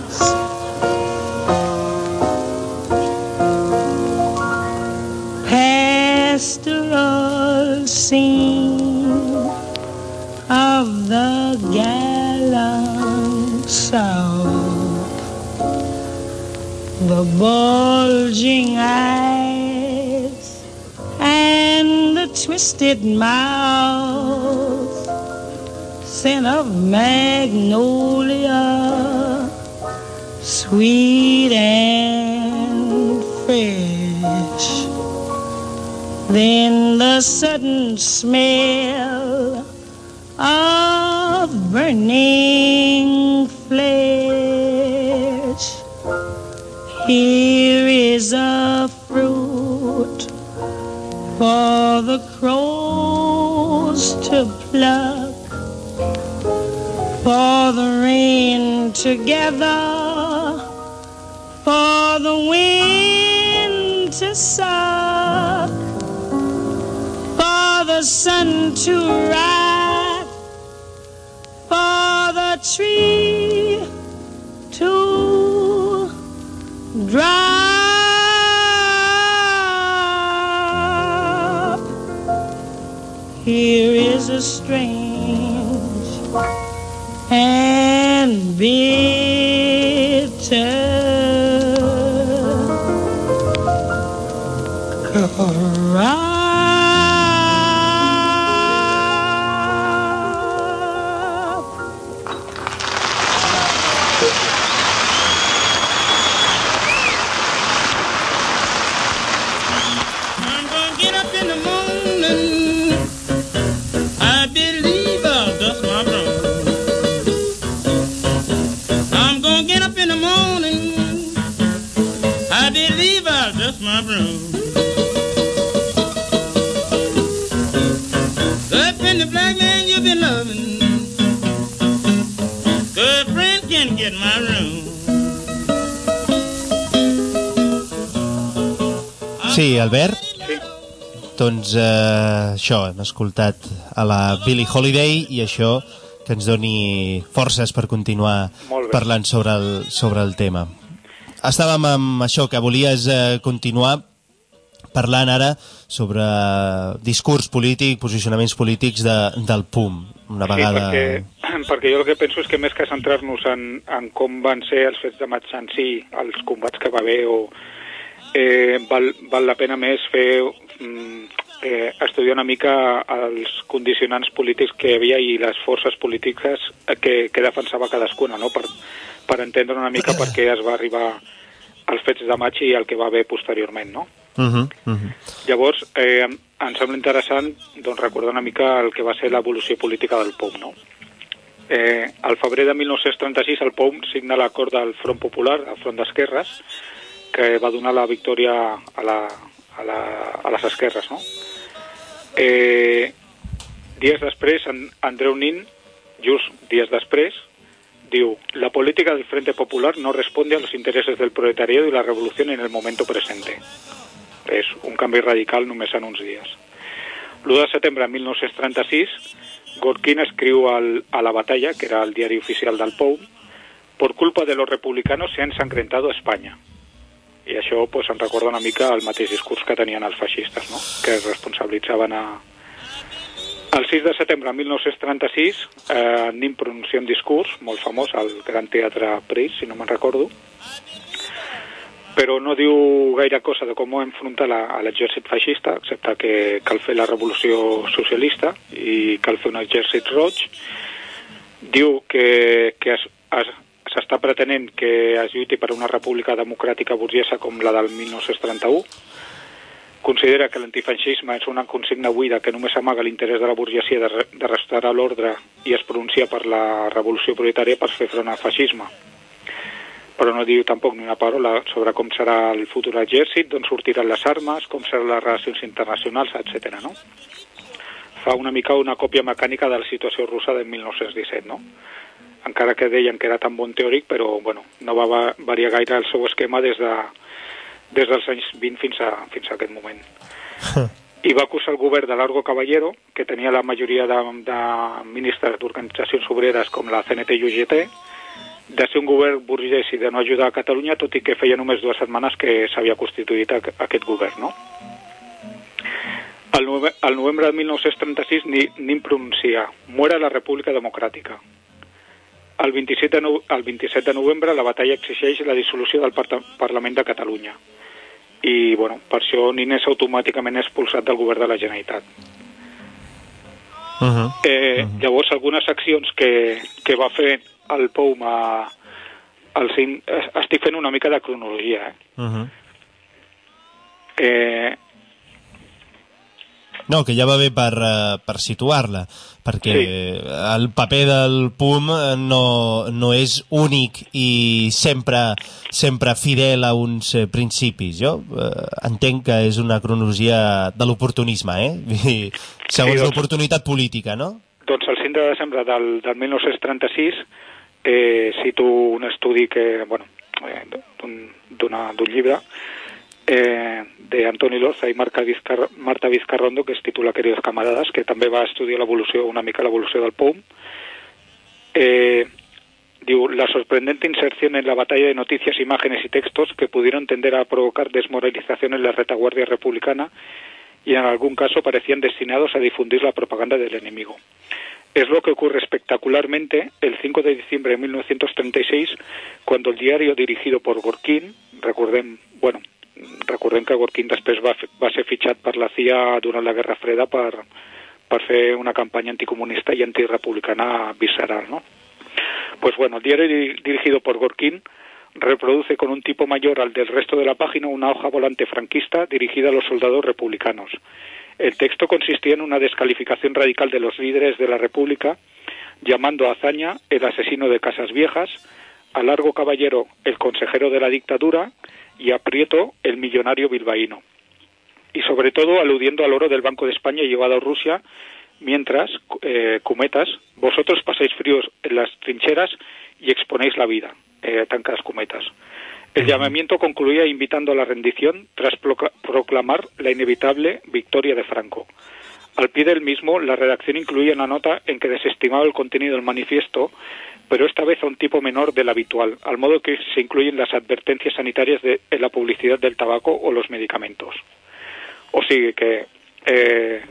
Pastoral scene of the gallant South, the bulging eyes and the twisted mouth, scent of magnolia, sweet and fresh. Then the sudden smell of burning flesh. Here is a fruit for the crows to pluck, for the rain to gather, for the wind to suck, for the sun to rise, for the tree to drop. Here is a strange and bitter cry. My broom. Good friend, the black man you've been loving. Good friend can get my room. Sí, Albert? Sí. Doncs eh, això, hem escoltat a la Billie Holiday i això que ens doni forces per continuar parlant sobre el, sobre el tema. Estàvem amb això, que volies eh, continuar parlant ara sobre discurs polític, posicionaments polítics de, del P U M, una vegada... Sí, perquè, perquè jo el que penso és que més que centrar-nos en, en com van ser els fets de maig en si, els combats que va haver, o, eh, val, val la pena més fer... Eh, estudiar una mica els condicionants polítics que hi havia i les forces polítiques que, que defensava cadascuna, no? per, per entendre una mica per què es va arribar als fets de maig i el que va haver posteriorment, no? Uh-huh, uh-huh. Llavors, eh, em sembla interessant doncs, recordar una mica el que va ser l'evolució política del P U M, no? Eh, al febrer de mil nou-cents trenta-sis el P U M signa l'acord del Front Popular, el Front d'Esquerres, que va donar la victòria a, la, a, la, a les esquerres, no? Eh, dies després, en, Andreu Nin, just dies després, diu: la política del Frente Popular no responde a los intereses del proletariado y la revolución en el momento presente. És un canvi radical només en uns dies. l'u de setembre de mil nou-cents trenta-sis, Gorkin escriu al, a La Batalla, que era el diari oficial del P U M: por culpa de los republicanos se ha ensangrentado España. I això pues, ens recorda una mica el mateix discurs que tenien els feixistes, no? Que es responsabilitzaven a... El sis de setembre de mil nou-cents trenta-sis, eh, Nin pronuncia un discurs molt famós al Gran Teatre París, si no me'n recordo, però no diu gaire cosa de com enfrontar la, a l'exèrcit feixista, excepte que cal fer la revolució socialista i cal fer un exèrcit roig. Diu que, que es, es, s'està pretenent que es lluiti per una república democràtica burgesa com la del mil nou-cents trenta-u. Considera que l'antifeixisme és una consigna buida que només amaga l'interès de la burgesia de, re, de restaurar l'ordre i es pronuncia per la revolució proletària per fer front al feixisme. Però no diu tampoc ni una paraula sobre com serà el futur exèrcit, d'on sortiran les armes, com seran les relacions internacionals, etcètera. No? Fa una mica una còpia mecànica de la situació russa de mil nou-cents disset, no? Encara que deien que era tan bon teòric, però bueno, no va variar gaire el seu esquema des, de, des dels anys vint fins a, fins a aquest moment. I va acusar el govern de Largo Caballero, que tenia la majoria de, de ministres d'organitzacions obreres com la C N T i U G T, de ser un govern burgès i de no ajudar a Catalunya, tot i que feia només dues setmanes que s'havia constituït aquest govern, no? Al novembre, al novembre de mil nou-cents trenta-sis Nin pronuncia: muera la República Democràtica. El vint-i-set de, no, el vint-i-set de novembre la batalla exigeix la dissolució del par Parlament de Catalunya i bueno, per això Nin és automàticament expulsat del govern de la Generalitat. Uh-huh. eh, uh-huh. Llavors algunes accions que, que va fer el P U M a, al cim, estic fent una mica de cronologia, eh? Uh-huh. eh No, que ja va bé per, uh, per situar-la, perquè sí. El paper del P U M no, no és únic i sempre, sempre fidel a uns eh, principis. Jo uh, entenc que és una cronologia de l'oportunisme, eh? Segons sí, doncs, l'oportunitat política, no? Doncs el cinc de desembre del, del mil nou-cents trenta-sis eh, cito un estudi que, bueno, eh, d'un llibre Eh, de Antoni Loza i Marta, Vizcar Marta Vizcarrondo, que es titula Queridos camaradas, que també va estudiar l'evolució, una mica l'evolució del P U M. Eh, diu, la sorprendente inserción en la batalla de noticias, imágenes y textos que pudieron tender a provocar desmoralización en la retaguardia republicana y en algún caso parecían destinados a difundir la propaganda del enemigo. Es lo que ocurre espectacularmente el cinco de diciembre de mil novecientos treinta y seis, cuando el diario dirigido por Gorkin, recordem, bueno, recordem que Gorkin després va, va ser fitxat per la C I A durant la Guerra Freda per, per fer una campanya anticomunista y antirrepublicana visceral, ¿no? Pues bueno, el diario dirigido por Gorkin reproduce con un tipo mayor al del resto de la página una hoja volante franquista dirigida a los soldados republicanos. El texto consistía en una descalificación radical de los líderes de la República, llamando a Azaña el asesino de Casas Viejas, a Largo Caballero el consejero de la dictadura y a Prieto el millonario bilbaíno. Y sobre todo aludiendo al oro del Banco de España llevado a Rusia, mientras, eh, cumetas, vosotros pasáis fríos en las trincheras y exponéis la vida, eh, tancas cumetas. El llamamiento concluía invitando a la rendición tras proclamar la inevitable victoria de Franco. Al pie del mismo, la redacción incluía una nota en que desestimaba el contenido del manifiesto, pero esta vez a un tipo menor del habitual, al modo que se incluyen las advertencias sanitarias de, en la publicidad del tabaco o los medicamentos. O sigui que eh,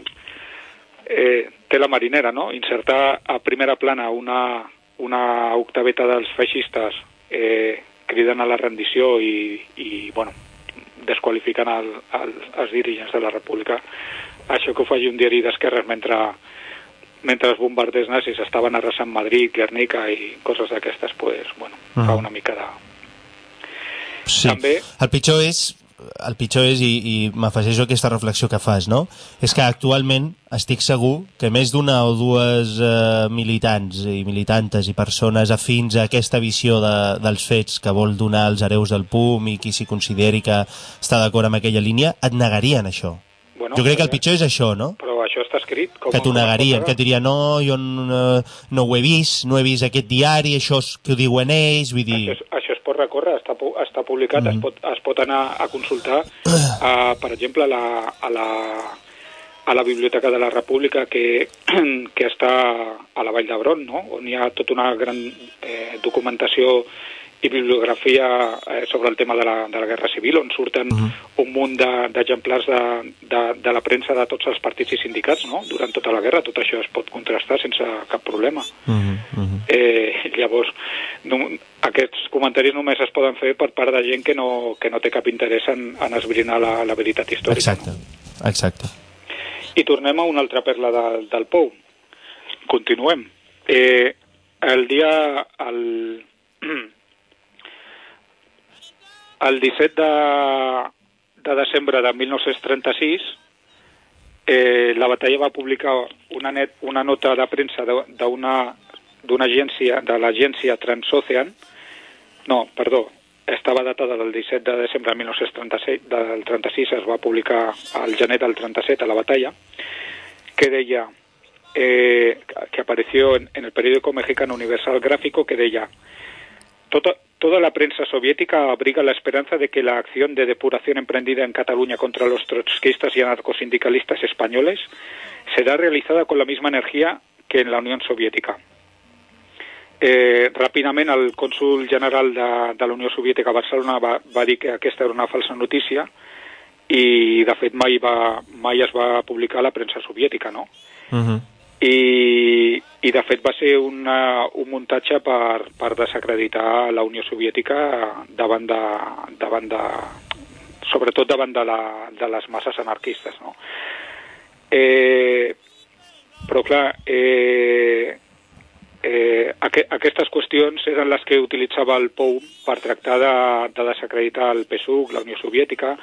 eh, tela marinera, no? Insertar a primera plana una, una octaveta dels feixistes eh, cridant a la rendició i, i bueno, desqualificant el, el, els dirigents de la República. Això que ho faci un diari d'esquerres mentre, mentre els bombarders nazis estaven arrasant Madrid, Guernica i coses d'aquestes, pues, bueno, uh -huh. fa una mica de... Sí, també... el pitjor és, el pitjor és i, i m'afegeixo aquesta reflexió que fas, no? És que actualment estic segur que més d'una o dues eh, militants i militantes i persones afins a aquesta visió de, dels fets que vol donar als hereus del P U M i qui s'hi consideri que està d'acord amb aquella línia, et negarien això. Bueno, jo crec que el pitjor és això, no? Però això està escrit. Com que t'ho negarien, que et dirien no, jo no, no ho he vist, no he vist aquest diari, això és que ho diuen ells, vull dir... Això, és, això es pot recórrer, està, està publicat, mm. es, pot, es pot anar a consultar, a, per exemple, a la, a, la, a la Biblioteca de la República, que, que està a la Vall d'Hebron, no? On hi ha tota una gran eh, documentació i bibliografia eh, sobre el tema de la, de la Guerra Civil, on surten uh-huh. un munt d'exemplars de, de, de la premsa de tots els partits i sindicats, no? Durant tota la guerra. Tot això es pot contrastar sense cap problema. Uh-huh. Uh-huh. Eh, llavors, no, aquests comentaris només es poden fer per part de gent que no, que no té cap interès en, en esbrinar la, la veritat històrica. Exacte, no? Exacte. I tornem a una altra perla de, del P U M. Continuem. Eh, el dia... El, El disset de, de desembre de mil nou-cents trenta-sis, eh, la batalla va publicar una, net, una nota de premsa d'una d'una agència, de l'agència Transocean, no, perdó, estava datada del disset de desembre de mil nou-cents trenta-sis, del trenta-sis, es va publicar al gener del trenta-set a la batalla, que deia, eh, que apareció en, en el periódico mexicano Universal Gráfico, que deia, Toda, toda la prensa soviética abriga la esperanza de que la acción de depuración emprendida en Cataluña contra los trotskistas y anarcosindicalistas españoles será realizada con la misma energía que en la Unión Soviética. Eh, ràpidament, el cònsol general de, de la Unió Soviètica a Barcelona va, va dir que aquesta era una falsa notícia i, de fet, mai, va, mai es va publicar a la premsa soviètica, no? Uh-huh. I, i de fet va ser una, un muntatge per, per desacreditar la Unió Soviètica davant de, davant de sobretot davant de, la, de les masses anarquistes, no? Eh, però clar, eh, eh, aqu aquestes qüestions eren les que utilitzava el P U M per tractar de, de desacreditar el P S U C, la Unió Soviètica,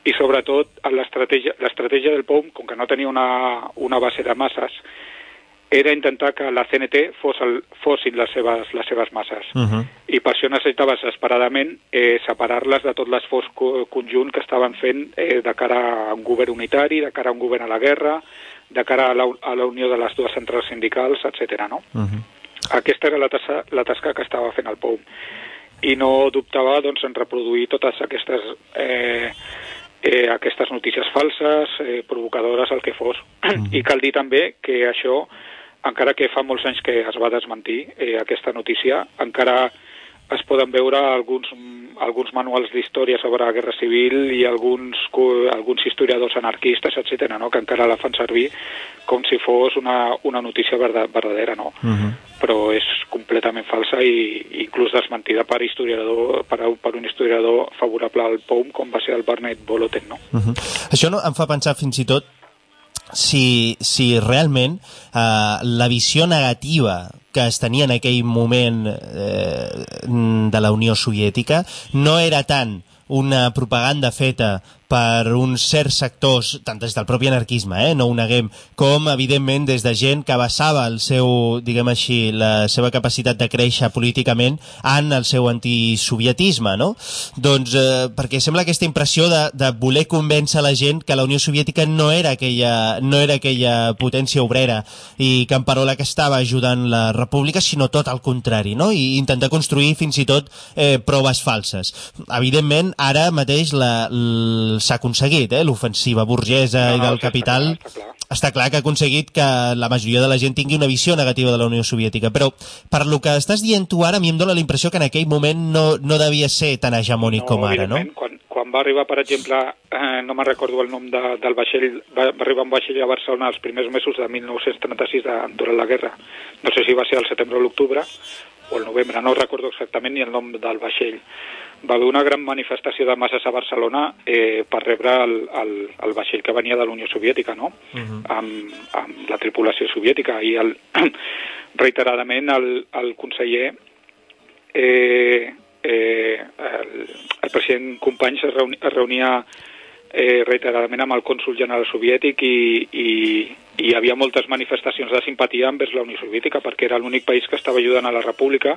i sobretot l'estratègia l'estratègia del P O M, com que no tenia una, una base de masses, era intentar que la C N T fos el, fossin les seves, les seves masses. Uh-huh. I per això necessitaves desesperadament eh, separar-les de tot l'esforç co conjunt que estaven fent eh, de cara a un govern unitari, de cara a un govern a la guerra, de cara a la, a la unió de les dues centrals sindicals, etcètera. No? Uh-huh. Aquesta era la tasca, la tasca que estava fent el P O M. I no dubtava doncs, en reproduir totes aquestes... Eh, Eh, aquestes notícies falses, eh, provocadores, el que fos. Mm. I cal dir també que això, encara que fa molts anys que es va desmentir eh, aquesta notícia, encara es poden veure alguns, alguns manuals d'història sobre la Guerra Civil i alguns, alguns historiadors anarquistes, etcètera, no? Que encara la fan servir com si fos una, una notícia verdadera, no? Uh-huh. Però és completament falsa i inclús desmentida per, historiador, per, per un historiador favorable al P O M, com va ser el Barnett Boloten, no? Uh-huh. Això no em fa pensar fins i tot si, si realment eh, la visió negativa que es tenia en aquell moment eh, de la Unió Soviètica no era tant una propaganda feta per uns certs sectors, tant des del propi anarquisme, eh, no ho neguem, com, evidentment, des de gent que basava el seu, diguem així, la seva capacitat de créixer políticament en el seu antisovietisme, no? Doncs, eh, perquè sembla aquesta impressió de, de voler convèncer la gent que la Unió Soviètica no era aquella, no era aquella potència obrera i camperola que estava ajudant la república, sinó tot el contrari, no? I intentar construir fins i tot eh, proves falses. Evidentment, ara mateix la, la s'ha aconseguit, eh? L'ofensiva burgesa no, no, i del capital està clar, està, clar. està clar que ha aconseguit que la majoria de la gent tingui una visió negativa de la Unió Soviètica, però per lo que estàs dient tu ara, a mi em dóna la impressió que en aquell moment no, no devia ser tan hegemònic no, com ara, no? Quan, quan va arribar, per exemple, eh, no me'n recordo el nom de, del vaixell, va, va arribar un vaixell a Barcelona els primers mesos de mil nou-cents trenta-sis de, durant la guerra, no sé si va ser el setembre o l'octubre o el novembre, no recordo exactament ni el nom del vaixell. Va haver una gran manifestació de masses a Barcelona eh, per rebre el, el, el vaixell que venia de la Unió Soviètica, no? Uh-huh. amb, amb la tripulació soviètica, i el, reiteradament el, el conseller eh, eh, el, el president Companys es, reuni, es reunia eh, reiteradament amb el cònsol general soviètic i, i, i hi havia moltes manifestacions de simpatia envers la Unió Soviètica perquè era l'únic país que estava ajudant a la república.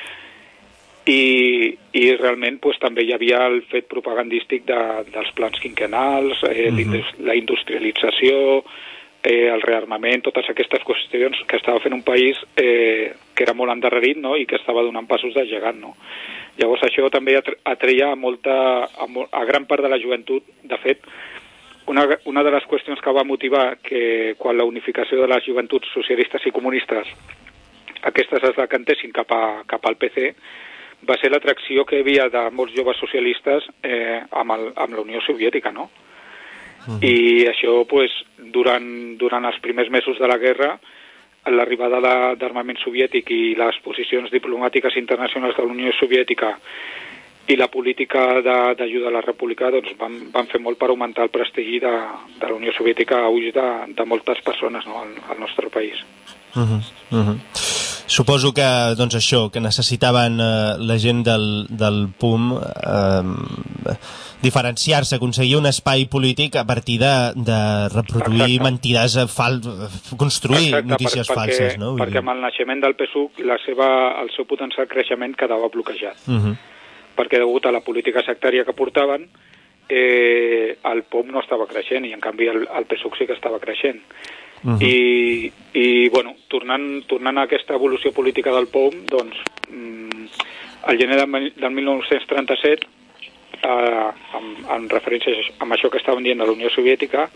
I, i realment pues, també hi havia el fet propagandístic de, dels plans quinquennals, eh, uh-huh. la industrialització, eh, el rearmament, totes aquestes qüestions que estava fent un país eh, que era molt endarrerit, no? I que estava donant passos de gegant. No? Llavors això també atreia a, molta, a, a gran part de la joventut. De fet, una, una de les qüestions que va motivar que quan la unificació de les joventuts socialistes i comunistes aquestes es decantessin cap, a, cap al P C va ser l'atracció que hi havia de molts joves socialistes eh, amb, el, amb la Unió Soviètica, no? Uh-huh. I això, pues, durant, durant els primers mesos de la guerra, l'arribada d'armament soviètic i les posicions diplomàtiques internacionals de la Unió Soviètica i la política d'ajuda a la república doncs, van, van fer molt per augmentar el prestigi de, de la Unió Soviètica a ulls de, de moltes persones, no? al, al nostre país. Uh-huh. Uh-huh. Suposo que, doncs això, que necessitaven eh, la gent del, del P U M eh, diferenciar-se, aconseguir un espai polític a partir de, de reproduir Exacte. mentides, fal construir Exacte, notícies per, perquè, falses, no? Vull perquè dir... amb el naixement del P S U C la seva, el seu potencial creixement quedava bloquejat. Uh-huh. Perquè degut a la política sectària que portaven, eh, el P O M no estava creixent i en canvi el, el P S U C sí que estava creixent. Uh-huh. I, i bueno, tornant, tornant a aquesta evolució política del P O M, doncs, mm, el gener del, del mil nou-cents trenta-set, eh, amb, en referència amb això que estaven dient de la Unió Soviètica,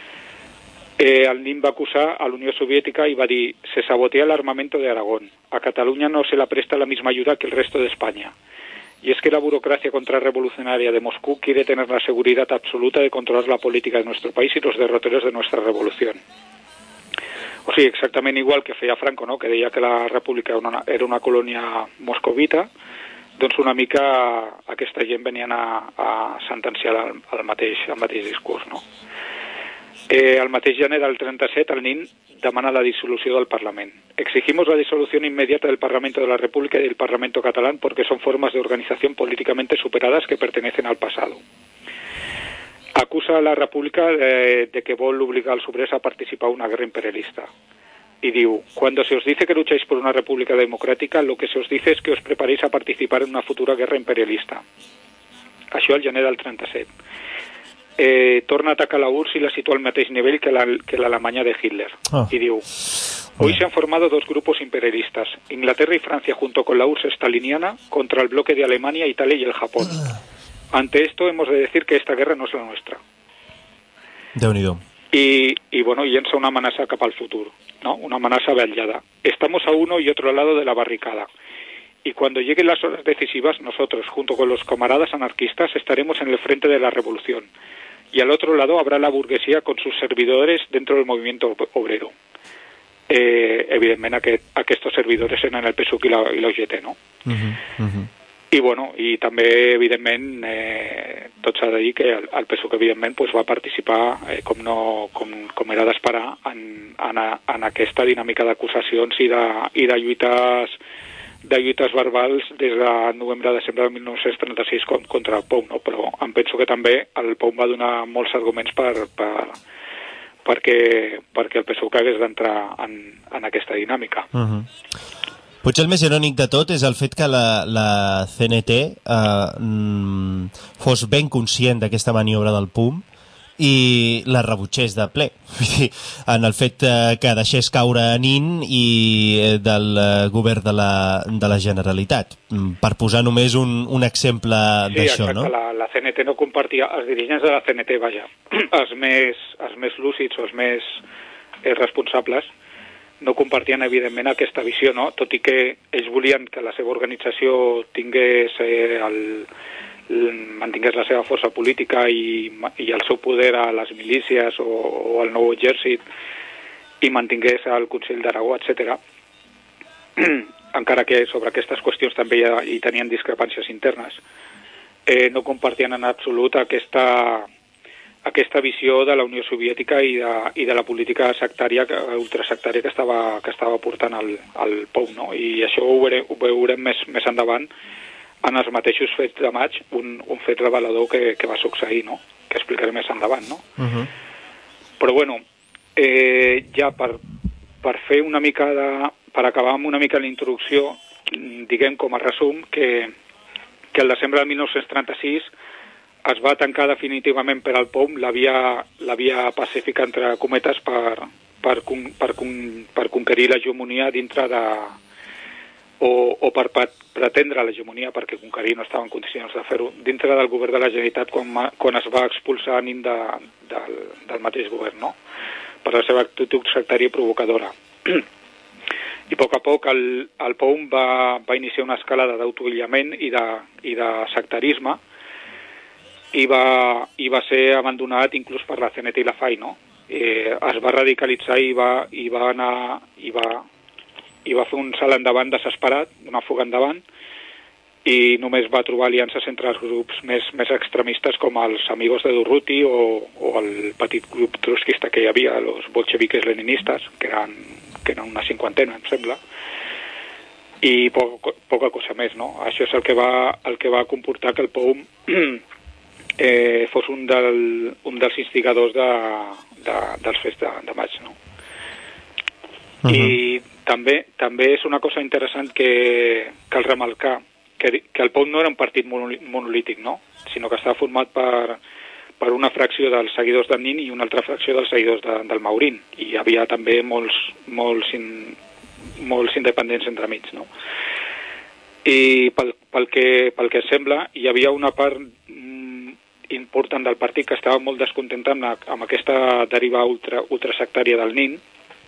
eh, el Nin va acusar a la Unió Soviètica y va dir: se sabotea el armamento de Aragón. A Cataluña no se le presta la misma ayuda que el resto de España. Y es que la burocracia contrarrevolucionaria de Moscú quiere tener la seguridad absoluta de controlar la política de nuestro país y los derroteros de nuestra revolución. O sigui, exactament igual que feia Franco, no? Que deia que la república era una, era una colònia moscovita, doncs una mica aquesta gent venien a, a sentenciar el, el, mateix, el mateix discurs, no? Eh, el mateix gener del trenta-set, el Nin demana la dissolució del Parlament. Exigimos la disolución inmediata del Parlamento de la República y del Parlamento catalán porque son formas de organización políticamente superadas que pertenecen al pasado. acusa a la República de, de que vol obligar als obrers a participar en una guerra imperialista. Y diu, cuando se os dice que lucháis por una república democrática, lo que se os dice es que os preparéis a participar en una futura guerra imperialista. Això al gener del trenta-set. Eh, torna a atacar la U R S S i la situa al mateix nivell que la, que l'Alemanya de Hitler. Oh. Y diu, hoy se han formado dos grupos imperialistas, Inglaterra y Francia junto con la U R S S staliniana contra el bloque de Alemania, Italia y el Japón. Ante esto hemos de decir que esta guerra no es la nuestra. Déu-n'hi-do. Y, y bueno, llença una amenaça cap al futur, ¿no? Una amenaça vetllada. Estamos a uno y otro lado de la barricada. Y cuando lleguen las horas decisivas, nosotros, junto con los camaradas anarquistas, estaremos en el frente de la revolución. Y al otro lado habrá la burguesía con sus servidores dentro del movimiento obrero. Eh, evidentment, aquest, aquests servidors eren el P S U C i la, i la U G T, no? Uh-huh, uh-huh. I, bueno, i també, evidentment, eh, tot s'ha de dir que el, el P S U C, evidentment, pues, va participar, eh, com, no, com, com era d'esperar, en, en, en aquesta dinàmica d'acusacions i, de, i de lluites de lluites verbals des de novembre-desembre de mil nou-cents trenta-sis contra el P O M, no? Però em penso que també el P O M va donar molts arguments per, per, perquè, perquè el P S U C hagués d'entrar en, en aquesta dinàmica. Uh-huh. Potser el més irònic de tot és el fet que la, la C N T eh, fos ben conscient d'aquesta maniobra del P U M i la rebutgés de ple. En el fet que deixés caure Nin i del govern de la, de la Generalitat. Per posar només un, un exemple sí, d'això, no? Sí, la, la C N T no compartia, els dirigents de la C N T, vaja, els més, els més lúcids o els més eh, responsables, no compartien, evidentment, aquesta visió, no? Tot i que ells volien que la seva organització tingués eh, el, el, mantingués la seva força política i, i el seu poder a les milícies o, o al nou exèrcit i mantingués el Consell d'Aragó, etcètera. Encara que sobre aquestes qüestions també hi, hi tenien discrepàncies internes. Eh, no compartien en absolut aquesta... aquesta visió de la Unió Soviètica i de, i de la política sectària, ultrasectària que estava, que estava portant el, el P O M, no? I això ho veurem, ho veurem més, més endavant en els mateixos fets de maig, un, un fet revelador que, que va succeir, no? Que explicaré més endavant, no? Uh-huh. Però bueno, eh, ja per, per fer una mica de... per acabar amb una mica la introducció, diguem com a resum que, que el desembre de mil nou-cents trenta-sis es va tancar definitivament per al P O M la via, la via pacífica, entre cometes, per, per, per, per conquerir l'hegemonia dintre de... o, o per pretendre l'hegemonia, perquè conquerir no estava en condicions de fer-ho, dintre del govern de la Generalitat quan, quan es va expulsar Nin de, del, del mateix govern, no? Per la seva actitud sectària i provocadora. I a poc a poc el, el P O M va, va iniciar una escalada d'autoaïllament i de, i de sectarisme, i va, i va ser abandonat inclús per la C N T i la F A I, no? Eh, es va radicalitzar i va, i va anar i va, i va fer un salt endavant desesperat, una fuga endavant, i només va trobar aliances entre els grups més, més extremistes com els Amigos de Durruti o, o el petit grup trotskista que hi havia, els bolxeviques leninistes, que eren, que eren una cinquantena, em sembla, i poca, poca cosa més, no? Això és el que va, el que va comportar que el P O M Eh, fos un, del, un dels instigadors de, de, dels fets de, de maig, no? Uh-huh. I també també és una cosa interessant que cal remarcar, que, que el P O M no era un partit monolític, no? Sinó que estava format per, per una fracció dels seguidors de Nin i una altra fracció dels seguidors de, del Maurín. I hi havia també molts, molts, in, molts independents entremig, no? I pel, pel, que, pel que sembla, hi havia una part important del partit que estava molt descontenta amb, la, amb aquesta deriva ultra, ultrasectària del Nin,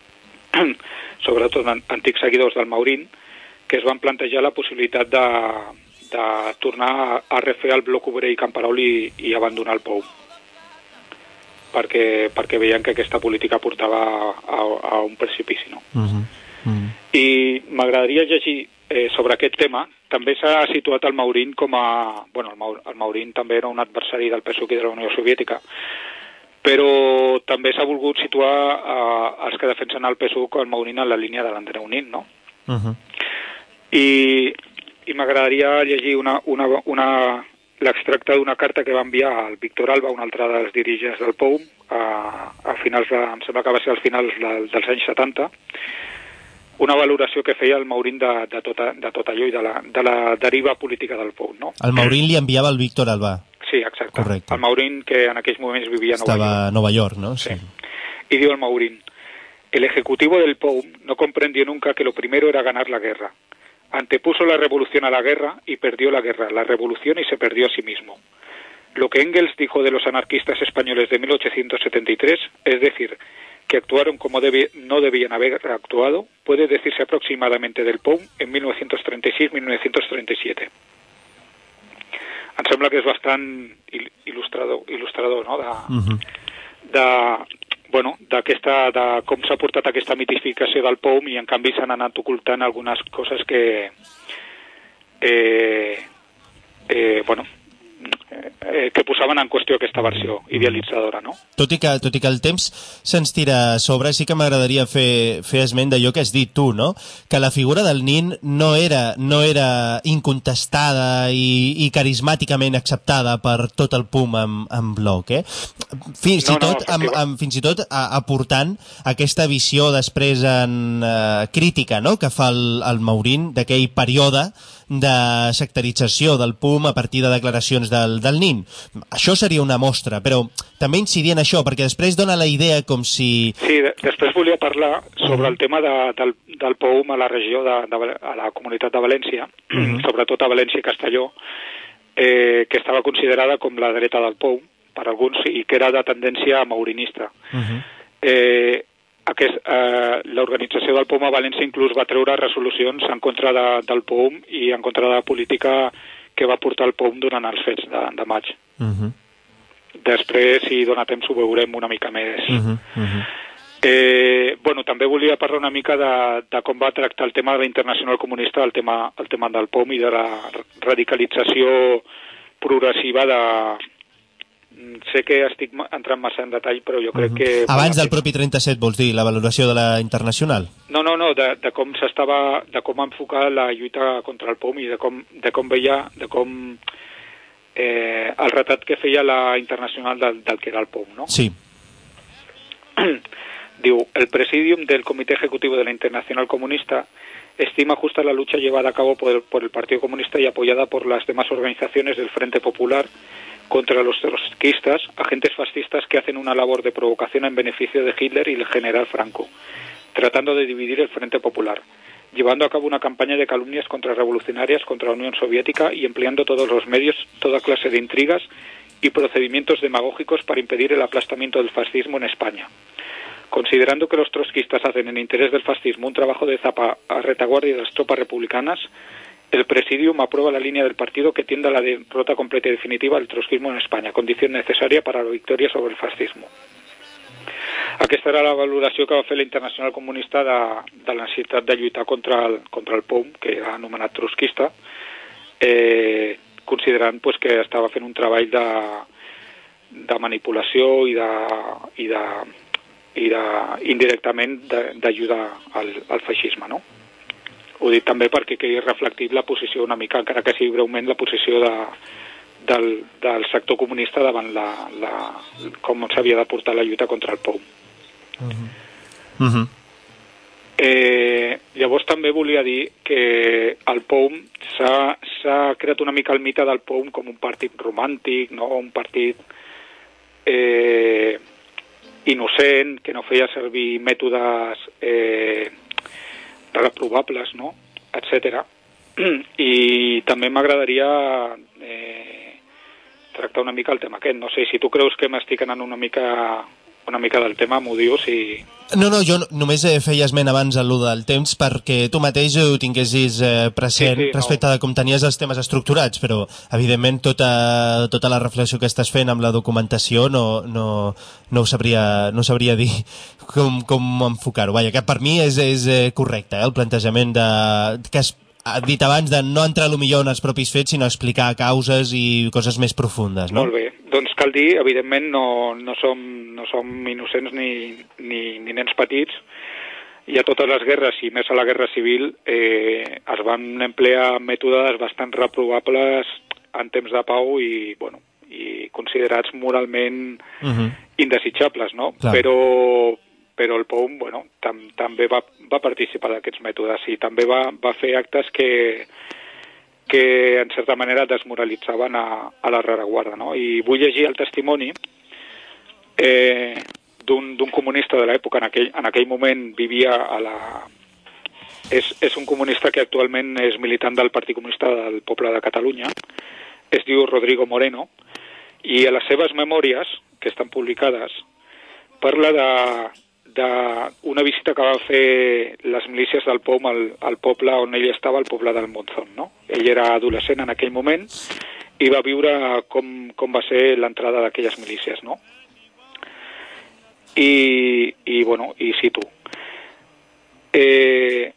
sobretot antics seguidors del Maurín, que es van plantejar la possibilitat de, de tornar a refer el bloc obrer i camperol i, i abandonar el P O M, perquè, perquè veien que aquesta política portava a, a un precipici, no? Uh-huh. Uh-huh. I m'agradaria llegir eh, sobre aquest tema. També s'ha situat el Maurín com a... Bueno, el, Maur, el Maurín també era un adversari del P S U C i de la Unió Soviètica, però també s'ha volgut situar eh, els que defensen el P S U C o el Maurín en la línia de l'Andreu Nin, no? Uh-huh. I, i m'agradaria llegir una, una, una l'extracte d'una carta que va enviar al Víctor Alba, un altre dels dirigents del P O U M, a, a finals de, em sembla que va ser al finals de, dels anys setanta, una valoració que feia el Maurín de, de, tot, de tot allò i de la, de la deriva política del P O U M. No? El Maurín li enviava al Víctor Alba. Sí, exacte. Correcte. El Maurín, que en aquells moments vivia a Nova Estava York. a Nova York, ¿no? Sí. sí. Y dijo el Maurín: el ejecutivo del P O U M no comprendió nunca que lo primero era ganar la guerra. Antepuso la revolución a la guerra y perdió la guerra, la revolución y se perdió a sí mismo. Lo que Engels dijo de los anarquistas españoles de mil ochocientos setenta y tres, es decir, que actuaron como debi- no debían haber actuado, puede decirse aproximadamente del P O U M en mil novecientos treinta y seis mil novecientos treinta y siete. Em sembla que és bastant il- il·lustrador, il·lustrador, no?, de, Uh-huh. de, bueno, d'aquesta, de com s'ha portat aquesta mitificació del P O U M i en canvi s'han anat ocultant algunes coses que eh, eh, bueno eh, que posaven en qüestió aquesta versió idealitzadora, no? Tot i que, tot i que el temps se'ns tira a sobre, sí que m'agradaria fer, fer esment d'allò que has dit tu, no? Que la figura del nin no era, no era incontestada i, i carismàticament acceptada per tot el P U M en, en bloc, eh? Fins No, i no, tot, amb, amb, fins i tot a, aportant aquesta visió després en eh, crítica, no?, que fa el, el Maurín d'aquell període de sectarització del P U M a partir de declaracions del, del nin. Això seria una mostra, però també incidir en això, perquè després dona la idea com si... Sí, de, després volia parlar sobre el tema de, del, del P O U M a la regió, de, de, a la comunitat de València, uh-huh. sobretot a València i Castelló, eh, que estava considerada com la dreta del P O U M per alguns i que era de tendència maurinista. Uh-huh. Eh, Aquest, eh, l'organització del P O U M a València inclús va treure resolucions en contra de, del P O U M i en contra de la política que va portar el P O U M durant els fets de, de maig. Uh-huh. Després, si dona temps, ho veurem una mica més. Uh-huh. Uh-huh. Eh, bueno, també volia parlar una mica de, de com va tractar el tema de la Internacional Comunista, el tema, el tema del P O U M i de la radicalització progressiva de... Sé que estic entrant massa en detall, però jo crec uh-huh. que... Abans del propi trenta-set, vols dir, la valoració de la Internacional? No, no, no, de, de com s'estava, de com enfocar la lluita contra el P O U M i de com, de com veia, de com eh, el retrat que feia la Internacional del, del que era el P O U M, ¿no? Sí. Diu, el presidium del Comité Ejecutivo de la Internacional Comunista estima justa la lucha llevada a cabo por el, por el Partido Comunista y apoyada por las demás organizaciones del Frente Popular contra los trotskistas, agentes fascistas que hacen una labor de provocación en beneficio de Hitler y el general Franco, tratando de dividir el Frente Popular, llevando a cabo una campaña de calumnias contrarrevolucionarias contra la Unión Soviética y empleando todos los medios, toda clase de intrigas y procedimientos demagógicos para impedir el aplastamiento del fascismo en España. Considerando que los trotskistas hacen en interés del fascismo un trabajo de zapa a retaguardia de las tropas republicanas, el Presidium aprueba la línea del partido que tiende a la derrota completa y definitiva del trotskismo en Espanya, condició necessària per a la victòria sobre el fascismo. Aquesta era la valoració que va fer la Internacional Comunista de, de la necessitat de lluitar contra el, contra el P O U M, que era anomenat trotskista, eh, considerant pues, que estava fent un treball de, de manipulació i de, i de, i de indirectament d'ajudar al, al feixisme, no? Ho dic també perquè quedi reflectit la posició una mica, encara que sigui breument, la posició de, del, del sector comunista davant la, la, com s'havia de portar la lluita contra el P O U M. Uh-huh. Uh-huh. Eh, llavors també volia dir que el P O U M s'ha creat una mica el mite del P O U M com un partit romàntic, no? Un partit eh, innocent, que no feia servir mètodes... Eh, reprobables, no? etcètera. I també m'agradaria eh, tractar una mica el tema aquest. No sé, si tu creus que m'estic anant una mica una mica del tema, m'ho dius i... No, no, jo només feia esment abans a l'u del temps perquè tu mateix ho tinguessis eh, present sí, sí, respecte no. de com tenies els temes estructurats, però evidentment tota, tota la reflexió que estàs fent amb la documentació no, no, no, ho sabria, no sabria dir com, com enfocar-ho. Vaja, que per mi és, és correcte, eh, el plantejament de, que has dit abans de no entrar millor en els propis fets, sinó explicar causes i coses més profundes, no? Molt bé. Doncs cal dir, evidentment, no, no, som, no som innocents ni, ni, ni nens petits, i a totes les guerres, i més a la Guerra Civil, eh, es van emplear mètodes bastant reprobables en temps de pau i, bueno, i considerats moralment uh-huh. indesitjables, no? Clar. Però, però el P O M, bueno, tam, també va, va participar d'aquests mètodes i també va, va fer actes que, que en certa manera desmoralitzaven a, a la rereguarda, no? I vull llegir el testimoni eh, d'un comunista de l'època. En aquell, en aquell moment vivia a la... És, és un comunista que actualment és militant del Partit Comunista del Poble de Catalunya. Es diu Rodrigo Moreno, i a les seves memòries, que estan publicades, parla de, de una visita que va fer les milícies del P O M al, al poble on ell estava, al poble del Monzón, no? Ell era adolescent en aquell moment i va viure com, com va ser l'entrada d'aquelles milícies, no? Y, y bueno, y cito. Eh,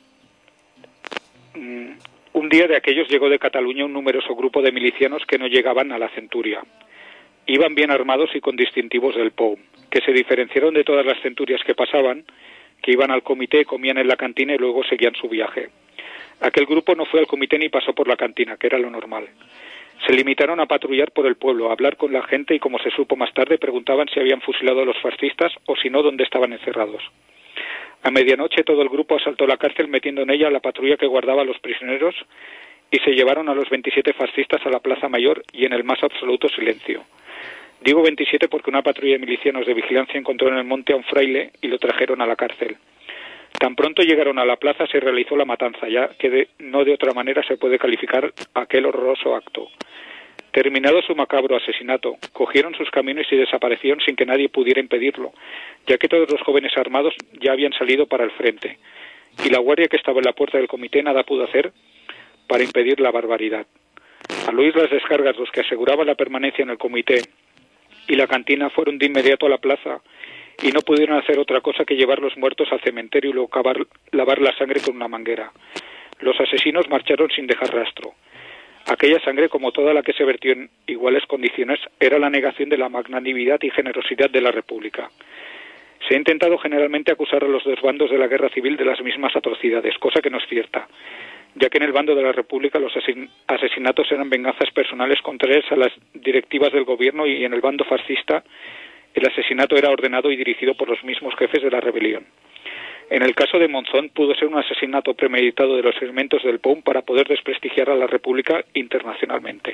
un día de aquellos llegó de Cataluña un numeroso grupo de milicianos que no llegaban a la centuria. Iban bien armados y con distintivos del P O M, que se diferenciaron de todas las centurias que pasaban, que iban al comité, comían en la cantina y luego seguían su viaje. Aquel grupo no fue al comité ni pasó por la cantina, que era lo normal. Se limitaron a patrullar por el pueblo, a hablar con la gente y, como se supo más tarde, preguntaban si habían fusilado a los fascistas o, si no, dónde estaban encerrados. A medianoche todo el grupo asaltó la cárcel metiendo en ella a la patrulla que guardaba a los prisioneros y se llevaron a los veintisiete fascistas a la Plaza Mayor y en el más absoluto silencio. Digo veintisiete porque una patrulla de milicianos de vigilancia encontró en el monte a un fraile y lo trajeron a la cárcel. Tan pronto llegaron a la plaza se realizó la matanza, ya que de, no de otra manera se puede calificar aquel horroroso acto. Terminado su macabro asesinato, cogieron sus caminos y desaparecieron sin que nadie pudiera impedirlo, ya que todos los jóvenes armados ya habían salido para el frente, y la guardia que estaba en la puerta del comité nada pudo hacer para impedir la barbaridad. Al oír las descargas, los que aseguraban la permanencia en el comité y la cantina fueron de inmediato a la plaza y no pudieron hacer otra cosa que llevar los muertos al cementerio y luego cavar, lavar la sangre con una manguera. Los asesinos marcharon sin dejar rastro. Aquella sangre, como toda la que se vertió en iguales condiciones, era la negación de la magnanimidad y generosidad de la República. Se ha intentado generalmente acusar a los dos bandos de la guerra civil de las mismas atrocidades, cosa que no es cierta, ya que en el bando de la República los asesinatos eran venganzas personales contrarias a las directivas del gobierno y en el bando fascista el asesinato era ordenado y dirigido por los mismos jefes de la rebelión. En el caso de Monzón pudo ser un asesinato premeditado de los elementos del P O M para poder desprestigiar a la República internacionalmente.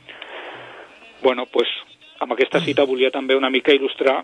Bueno, pues amb aquesta cita volia també una mica il·lustrar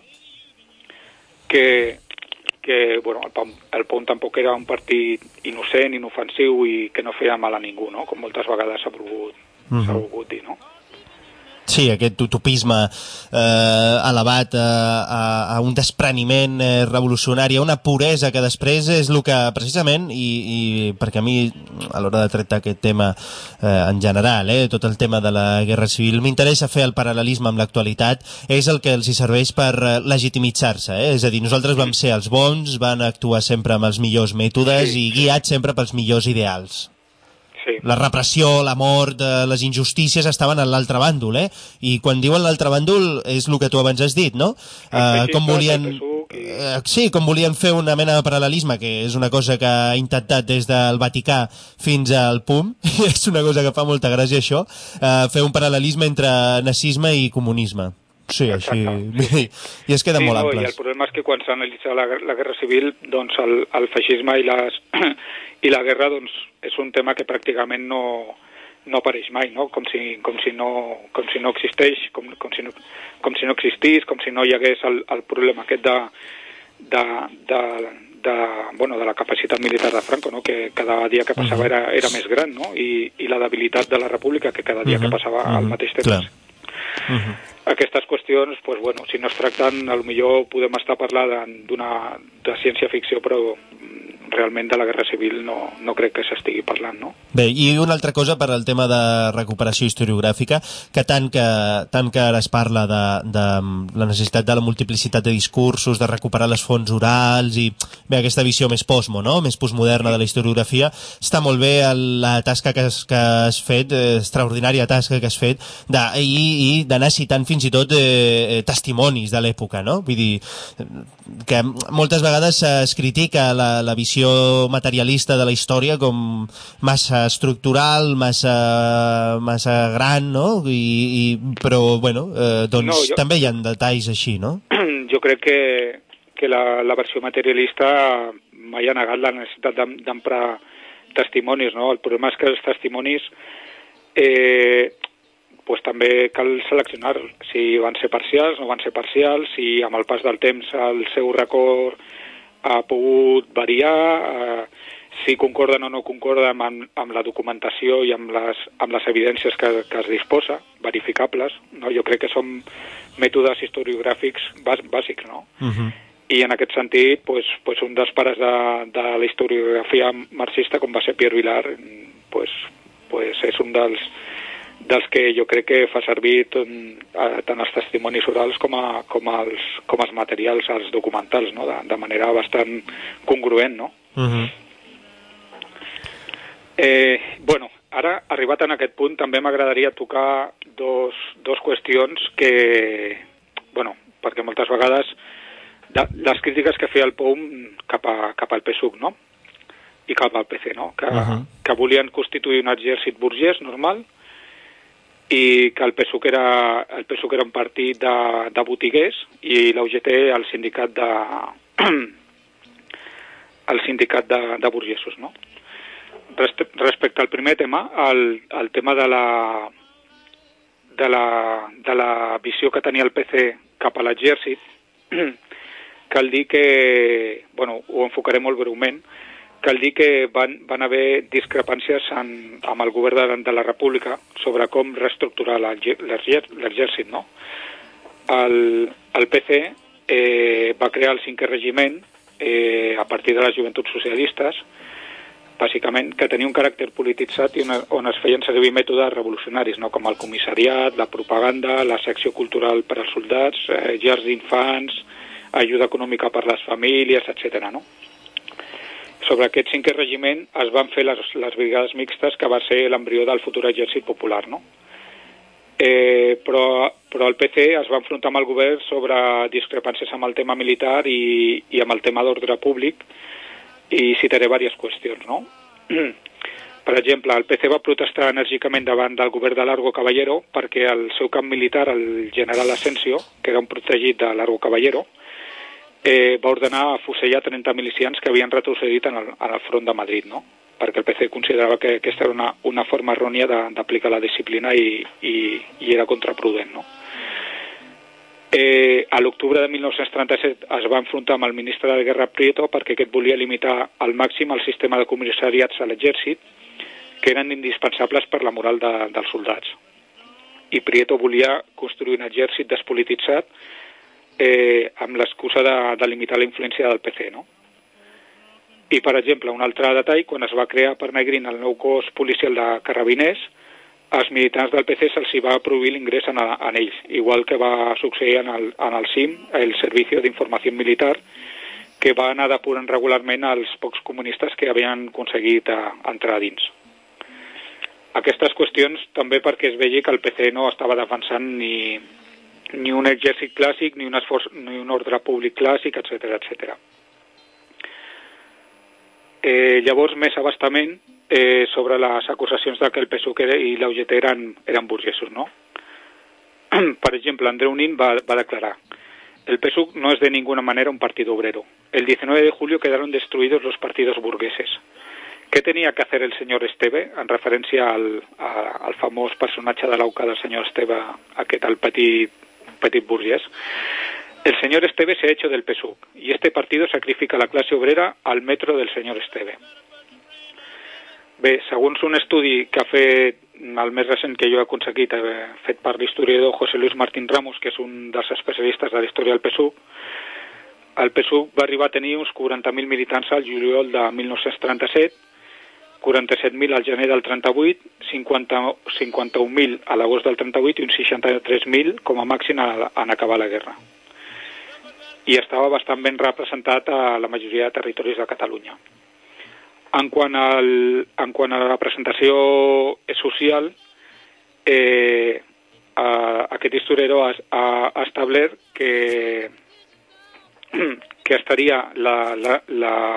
que, que bueno, el P O M, el P O M tampoc era un partit innocent, inofensiu i que no feia mal a ningú, no? Com moltes vegades s'ha volgut, uh-huh. s'ha volgut dir, no? Sí, aquest utopisme eh, elevat a, a, a un despreniment eh, revolucionari, a una puresa que després és el que precisament, i, i perquè a mi a l'hora de tractar aquest tema eh, en general, eh, tot el tema de la guerra civil, m'interessa fer el paral·lelisme amb l'actualitat, és el que els hi serveix per legitimitzar-se, eh? És a dir, nosaltres vam ser els bons, van actuar sempre amb els millors mètodes i guiats sempre pels millors ideals. La repressió, la mort, les injustícies estaven a l'altre bàndol, eh? I quan diuen l'altre bàndol és el que tu abans has dit, no? Uh, com volien... Uh, sí, com volien fer una mena de paral·lelisme, que és una cosa que ha intentat des del Vaticà fins al P U M, és una cosa que fa molta gràcia això, uh, fer un paral·lelisme entre nazisme i comunisme. Sí, així... Sí. I es queden sí, molt no, amples. I el problema és que quan s'analitza la, la guerra civil, doncs el, el feixisme i, les, i la guerra doncs, és un tema que pràcticament no, no apareix mai, no? Com si, com si, no, com si no existeix, com, com, si no, com si no existís, com si no hi hagués el, el problema aquest de, de, de, de, bueno, de la capacitat militar de Franco, no? Que cada dia que passava uh-huh. era, era més gran, no? I, i la debilitat de la República, que cada dia uh-huh. que passava uh-huh. al mateix temps. Uh-huh. Aquestes qüestions, pues, bueno, si no es tracten, potser podem estar parlant d'una de ciència-ficció, però realment de la guerra civil no, no crec que s'estigui parlant, no? Bé, i una altra cosa per al tema de recuperació historiogràfica, que tant que, tant que ara es parla de, de la necessitat de la multiplicitat de discursos, de recuperar les fonts orals i bé, aquesta visió més postmo, no? Més postmoderna de la historiografia, està molt bé la tasca que has, que has fet, eh, extraordinària tasca que has fet, de, i, i d'anar citant fins i tot eh, testimonis de l'època, no? Vull dir, que moltes vegades es critica la, la visió visió materialista de la història com massa estructural, massa, massa gran, no? I, i, però, bueno, eh, doncs no, jo... també hi ha detalls així, no? Jo crec que, que la, la versió materialista mai ha negat la necessitat d'emprar testimonis, no? El problema és que els testimonis eh, pues també cal seleccionar si van ser parcials, no van ser parcials, si amb el pas del temps el seu record ha pogut variar, eh, si concorden o no concorden amb, amb la documentació i amb les, amb les evidències que, que es disposa, verificables, no? Jo crec que són mètodes historiogràfics bàsics, no? Uh-huh. I en aquest sentit, pues, pues un dels pares de, de la historiografia marxista, com va ser Pierre Vilar, pues, pues és un dels, dels que jo crec que fa servir tot, tant els testimonis orals com, a, com, els, com els materials, els documentals, no? de, de manera bastant congruent, no? Uh-huh. Eh, bueno, ara, arribat en aquest punt, també m'agradaria tocar dos, dos qüestions que, bueno, perquè moltes vegades de, les crítiques que feia el P O U M cap, a, cap al P S U C, no? I cap al P C, no? Que, uh-huh. que volien constituir un exèrcit burgès normal i que el P S U C era, el P S U C era un partit de, de botiguers i la U G T el sindicat de el sindicat de, de burgesos, no? Respecte al primer tema, el, el tema de la, de, la, de la visió que tenia el P C cap a l'exèrcit, cal dir que, bueno, ho enfocaré molt breument, cal dir que van, van haver discrepàncies en, amb el govern de, de la República sobre com reestructurar l'exèrcit, no? El, el P C eh, va crear el cinquè regiment eh, a partir de les joventuts socialistes, bàsicament, que tenia un caràcter polititzat i una, on es feien servir mètodes revolucionaris, no? Com el comissariat, la propaganda, la secció cultural per als soldats, eh, llars d'infants, ajuda econòmica per les famílies, etcètera, no? Sobre aquest cinquè regiment es van fer les, les brigades mixtes, que va ser l'embrió del futur exèrcit popular, no? Eh, però, però el P C es va enfrontar amb el govern sobre discrepàncies amb el tema militar i, i amb el tema d'ordre públic, i citaré diverses qüestions, no? Per exemple, el P C va protestar enèrgicament davant del govern de Largo Caballero perquè el seu camp militar, el general Asensio, que era un protegit de Largo Caballero, eh, va ordenar afusellar trenta milicians que havien retrocedit en el, en el front de Madrid, no? Perquè el P C considerava que aquesta era una, una forma errònia d'aplicar la disciplina i, i, i era contraprudent, no? Eh, a l'octubre de mil nou-cents trenta-set es va enfrontar amb el ministre de Guerra Prieto perquè aquest volia limitar al màxim el sistema de comissariats a l'exèrcit, que eren indispensables per la moral de, dels soldats. I Prieto volia construir un exèrcit despolititzat eh, amb l'excusa de, de limitar la influència del P C, no? I, per exemple, un altre detall, quan es va crear per Negrín el nou cos policial de carrabiners, als militants del P C se'ls va prohibir l'ingrés en, en ells, igual que va succeir en el, en el C I M, el Servicio de Información Militar, que va anar depurant regularment els pocs comunistes que havien aconseguit a, a entrar dins. Aquestes qüestions també perquè es vegi que el P C no estava defensant ni, ni un exèrcit clàssic, ni un, esforç, ni un ordre públic clàssic, etcètera, etcètera. Eh, llavors, més abastament, Eh, sobre les acusacions de que el P S U C i la U G T eren, eren burgesos, ¿no? Por ejemplo, Andreu Nin va, va a declarar: el P S U C no es de ninguna manera un partido obrero. El diecinueve de julio quedaron destruidos los partidos burgueses. ¿Qué tenía que hacer el señor Esteve? En referència al, a, al famós personatge de l'auca del senyor Esteve, aquest, el petit, petit burgès. El señor Esteve se ha hecho del P S U C y este partido sacrifica a la clase obrera al metro del señor Esteve. Bé, segons un estudi que ha fet, el més recent que jo he aconseguit, eh, fet per l'historiador José Luis Martín Ramos, que és un dels especialistes de la història del P S U C, el P S U C va arribar a tenir uns quaranta mil militants al juliol de mil nou-cents trenta-set, quaranta-set mil al gener del trenta-vuit, cinquanta-un mil a l'agost del trenta-vuit i uns seixanta-tres mil com a màxim en acabar la guerra. I estava bastant ben representat a la majoria de territoris de Catalunya. En quant, al, en quant a la representació social, eh, a, aquest historiador ha, ha establert que, que estaria la, la, la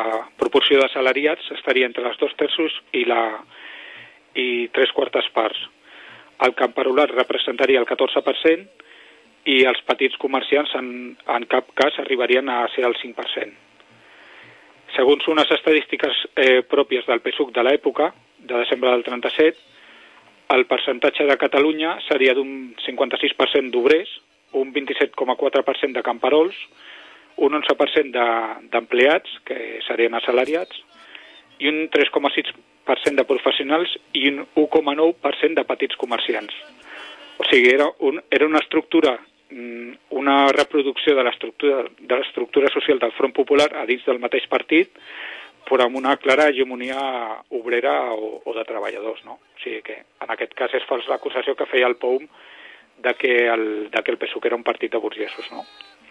proporció d'assalariats estaria entre les dos terços i, la, i tres quartes parts. El camperolat representaria el catorze per cent i els petits comerciants en, en cap cas arribarien a ser el cinc per cent. Segons unes estadístiques eh, pròpies del P S U C de l'època, de desembre del trenta-set, el percentatge de Catalunya seria d'un cinquanta-sis per cent d'obrers, un vint-i-set coma quatre per cent de camperols, un onze per cent d'empleats, de, que serien assalariats, i un tres coma sis per cent de professionals i un u coma nou per cent de petits comerciants. O sigui, era, un, era una estructura, una reproducció de l'estructura de l'estructura social del Front Popular a dins del mateix partit, però amb una clara hegemonia obrera o, o de treballadors, no? O sigui que en aquest cas és fals l'acusació que feia el P O U M de que el, de que el P S U C era un partit de burgesos, no?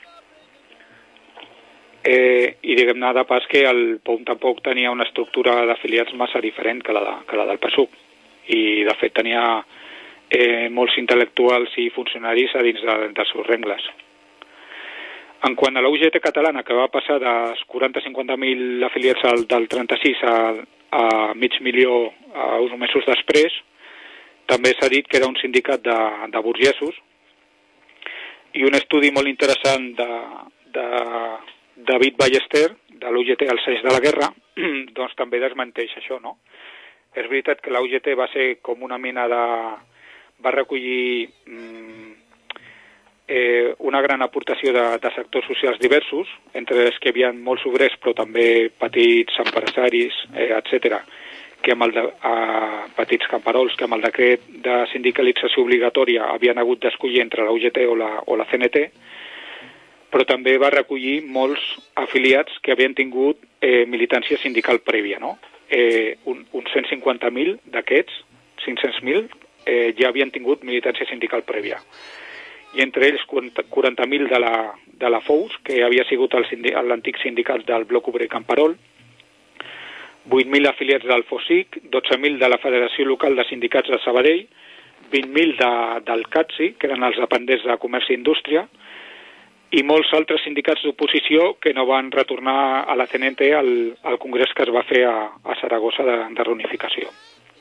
Eh, I diguem-ne de pas que el P O U M tampoc tenia una estructura d'afiliats massa diferent que la, de, que la del P S U C, i de fet tenia eh, molts intel·lectuals i funcionaris a dins de, dels seus rengles. En quant a la U G T catalana, que va passar dels quaranta a cinquanta mil afiliats al, del trenta-sis a, a mig milió a uns mesos després, també s'ha dit que era un sindicat de, de burgesos, i un estudi molt interessant de, de David Ballester, de l'U G T als anys de la guerra, doncs també desmenteix això, no? És veritat que la U G T va ser com una mena de... va recollir mmm, eh, una gran aportació de, de sectors socials diversos, entre els que hi havia molts obrers, però també petits empresaris, eh, etcètera, que amb el de, eh, petits camperols, que amb el decret de sindicalització obligatòria havien hagut d'escollir entre la U G T o la, o la C N T, però també va recollir molts afiliats que havien tingut eh, militància sindical prèvia, no? Eh, un, uns cent cinquanta mil d'aquests, cinc-cents mil, eh, ja havien tingut militància sindical prèvia. I entre ells quaranta mil de la, de la F O U S, que havia sigut l'antic sindicat del Bloc Obrer Camperol, vuit mil afiliats del F O S I C, dotze mil de la Federació Local de Sindicats de Sabadell, vint mil de, del C A T S I, que eren els dependents de Comerç i Indústria, i molts altres sindicats d'oposició que no van retornar a la C N T al, al congrés que es va fer a, a Saragossa de, de reunificació.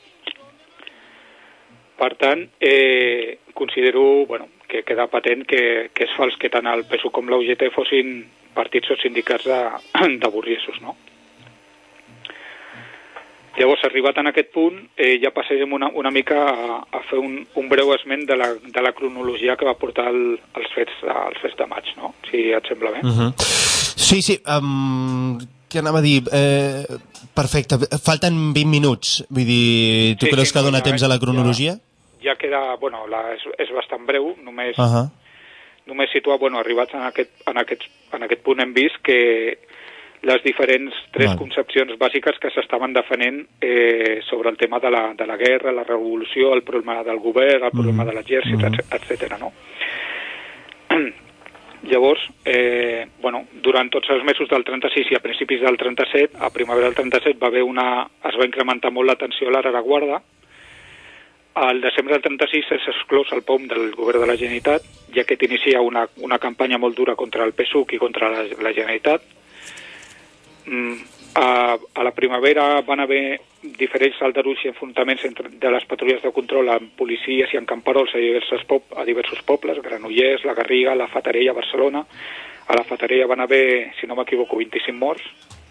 Per tant, eh, considero bueno, que queda patent que, que és fals que tant el P S U com la U G T fossin partits o sindicats de, de burgesos, no? Llavors, arribat en aquest punt, eh, ja passarem una, una mica a, a fer un, un breu esment de la, de la cronologia que va portar el, els, fets, els fets de maig, no? Si et sembla bé. Uh-huh. Sí, sí. Um, què anava a dir? Eh, perfecte. Falten vint minuts. Vull dir, tu sí, creus sí, que dona ja, temps a la cronologia? Ja, ja queda... Bueno, la, és, és bastant breu. Només, uh-huh. només situar... Bueno, arribats en aquest, en, aquest, en aquest punt hem vist que les diferents tres vale. concepcions bàsiques que s'estaven defenent eh, sobre el tema de la, de la guerra, la revolució, el problema del govern, el problema mm. de l'exèrcit, mm. etcètera, no? Llavors, eh, bueno, durant tots els mesos del trenta-sis i a principis del trenta-set, a primavera del trenta-set va haver una... es va incrementar molt la tensió a la rereguarda. Al desembre del trenta-sis s'exclòs el P O U M del govern de la Generalitat, ja que inicia una, una campanya molt dura contra el P S U C i contra la, la Generalitat. A, a la primavera van haver diferents aldarulls i enfrontaments entre, de les patrulles de control amb policies i amb camperols a diversos, pop, a diversos pobles, Granollers, la Garriga, la Fatarella, Barcelona. A la Fatarella van haver, si no m'equivoco, vint-i-cinc morts.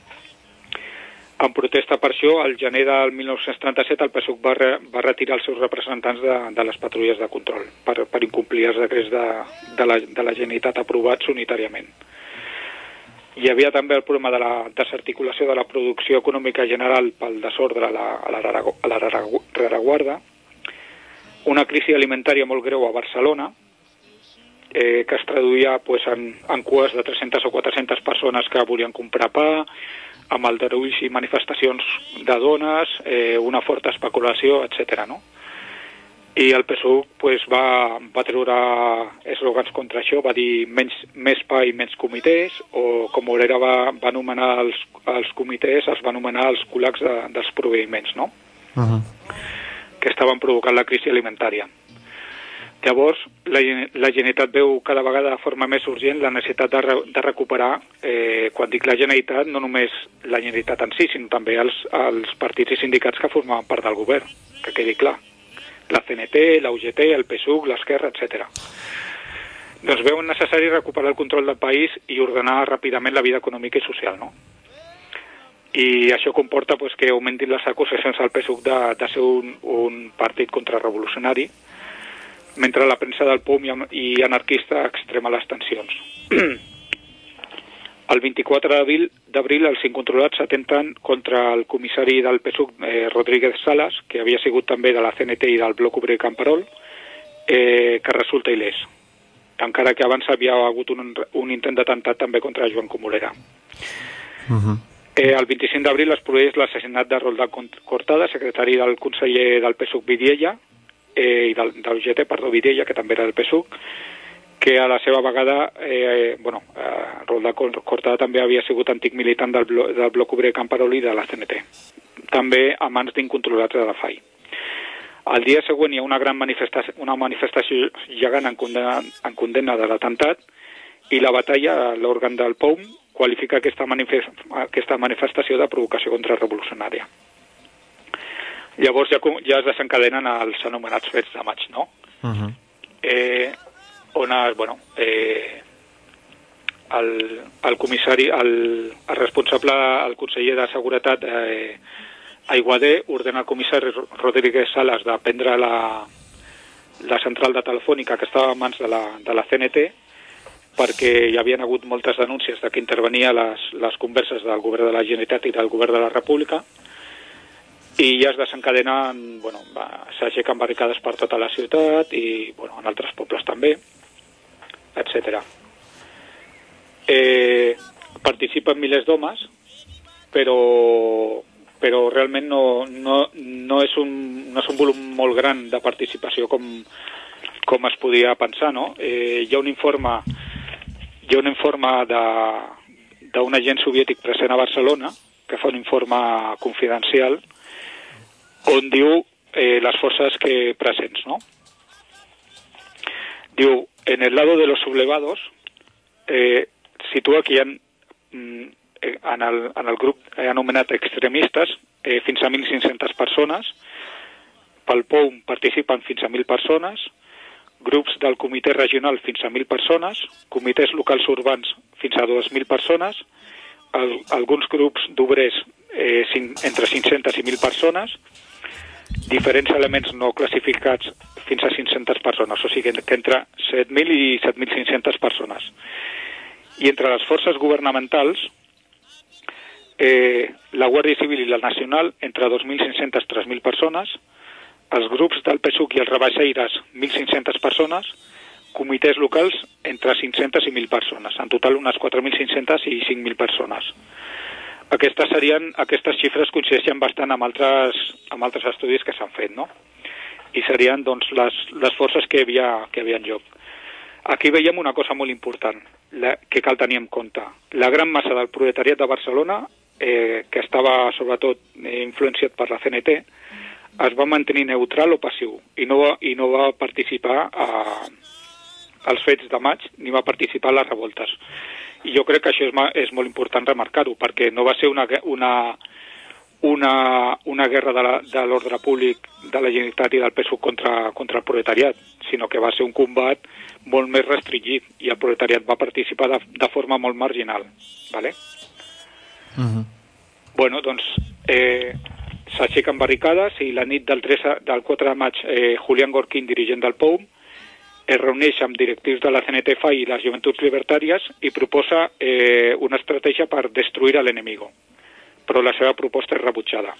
En protesta per això, al gener del mil nou-cents trenta-set el P S U C va, re, va retirar els seus representants de, de les patrulles de control per, per incomplir els decrets de, de, la, de la Generalitat aprovats unitàriament. Hi havia també el problema de la desarticulació de la producció econòmica general pel desordre a la, a la, a la rereguarda, una crisi alimentària molt greu a Barcelona, eh, que es traduïa pues, en, en cues de tres-centes o quatre-centes persones que volien comprar pa, amb aldarulls i manifestacions de dones, eh, una forta especulació, etcètera, no? I el P S U C pues, va, va treure eslògans contra això, va dir menys, més pa i menys comitès, o com Obrera va, va anomenar els, els comitès, els va anomenar els col·lacs de, dels proveïments, no? Uh-huh. Que estaven provocant la crisi alimentària. Llavors, la, la Generalitat veu cada vegada de forma més urgent la necessitat de, re, de recuperar, eh, quan dic la Generalitat, no només la Generalitat en si, sinó també els, els partits i sindicats que formaven part del govern, que quedi clar. La C N T, la U G T, el P S U C, l'Esquerra, etcètera. Doncs veuen necessari recuperar el control del país i ordenar ràpidament la vida econòmica i social, no? I això comporta pues, que augmentin les acusacions al P S U C de, de ser un, un partit contrarrevolucionari, mentre la premsa del P O M i anarquista extrema les tensions. El vint-i-quatre d'abril els incontrolats s'atenten contra el comissari del P S U C, eh, Rodríguez Salas, que havia sigut també de la C N T i del Bloc Obrer Camperol, eh, que resulta il·lès, encara que abans havia hagut un, un intent d'atemptat també contra Joan Comorera. Uh-huh. eh, el vint-i-cinc d'abril es produeix l'assassinat de Roldán Cortada, secretari del conseller del P S U C Vidiella, eh, i del, del G T, perdó, Vidiella, que també era del P S U C, que a la seva vegada, eh, bueno, eh, Roldán Cortada també havia sigut antic militant del, blo del Bloc Obrer Camperol i de la C N T, també a mans d'incontrolats de la F A I. El dia següent hi ha una gran manifestació, una manifestació gegant en condemna, en condemna de l'atemptat, i la batalla, l'òrgan del P O M, qualifica aquesta, manifest, aquesta manifestació de provocació contrarrevolucionària. Llavors ja, ja es desencadenen els anomenats fets de maig, no? Uh-huh. eh, on es, bueno, eh, el, el comissari, el, el responsable, el conseller de Seguretat, eh, Aiguader, ordena al comissari Rodríguez Salas de prendre la, la central de telefònica que estava en mans de la, de la C N T, perquè hi havien hagut moltes denúncies de que intervenia les, les converses del govern de la Generalitat i del govern de la República, i ja es desencadenen, bueno, s'aixequen barricades per tota la ciutat i, bueno, en altres pobles també, etcètera. Eh, participen milers d'homes, però, però realment no, no, no, és un, no és un volum molt gran de participació com, com es podia pensar, no? Eh, hi ha un informe, hi ha un informe d'un agent soviètic present a Barcelona, que fa un informe confidencial, on diu eh, les forces que presents, ¿no? Diu, en el lado de los sublevados, eh, situa que hi ha, mm, en, el, en el grup anomenat extremistes, eh, fins a mil cinc-centes persones, pel P O M participen fins a mil persones, grups del comitè regional fins a mil persones, comitès locals urbans fins a dues mil persones, el, alguns grups d'obrers eh, cinc, entre cinc-centes i mil persones, diferents elements no classificats fins a cinc-centes persones, o sigui que entre set mil i set mil cinc-centes persones. I entre les forces governamentals, eh, la Guàrdia Civil i la Nacional, entre dos mil cinc-centes i tres mil persones, els grups del P S U C i els rebaixaires, mil cinc-centes persones, comitès locals, entre cinc-centes i mil persones, en total unes quatre mil cinc-centes i cinc mil persones. Aquestes serien, aquestes xifres coincideixen bastant amb altres, amb altres estudis que s'han fet, no? I serien, doncs, les, les forces que hi havia, que hi havia en joc. Aquí veiem una cosa molt important, la, que cal tenir en compte. La gran massa del proletariat de Barcelona, eh, que estava sobretot eh, influenciat per la C N T, es va mantenir neutral o passiu i no va, i no va participar a, als fets de maig ni va participar a les revoltes. I jo crec que això és, és molt important remarcar-ho, perquè no va ser una, una, una, una guerra de l'ordre públic de la Generalitat i del P S U C contra, contra el proletariat, sinó que va ser un combat molt més restringit i el proletariat va participar de, de forma molt marginal. ¿Vale? Uh-huh. Bueno, doncs eh, s'aixequen barricades i la nit del, tres, del quatre de maig eh, Julián Gorquín, dirigent del P O M, es reuneix amb directius de la C N T F A i les Joventuts Libertàries i proposa eh, una estratègia per destruir a l'enemigo, però la seva proposta és rebutjada.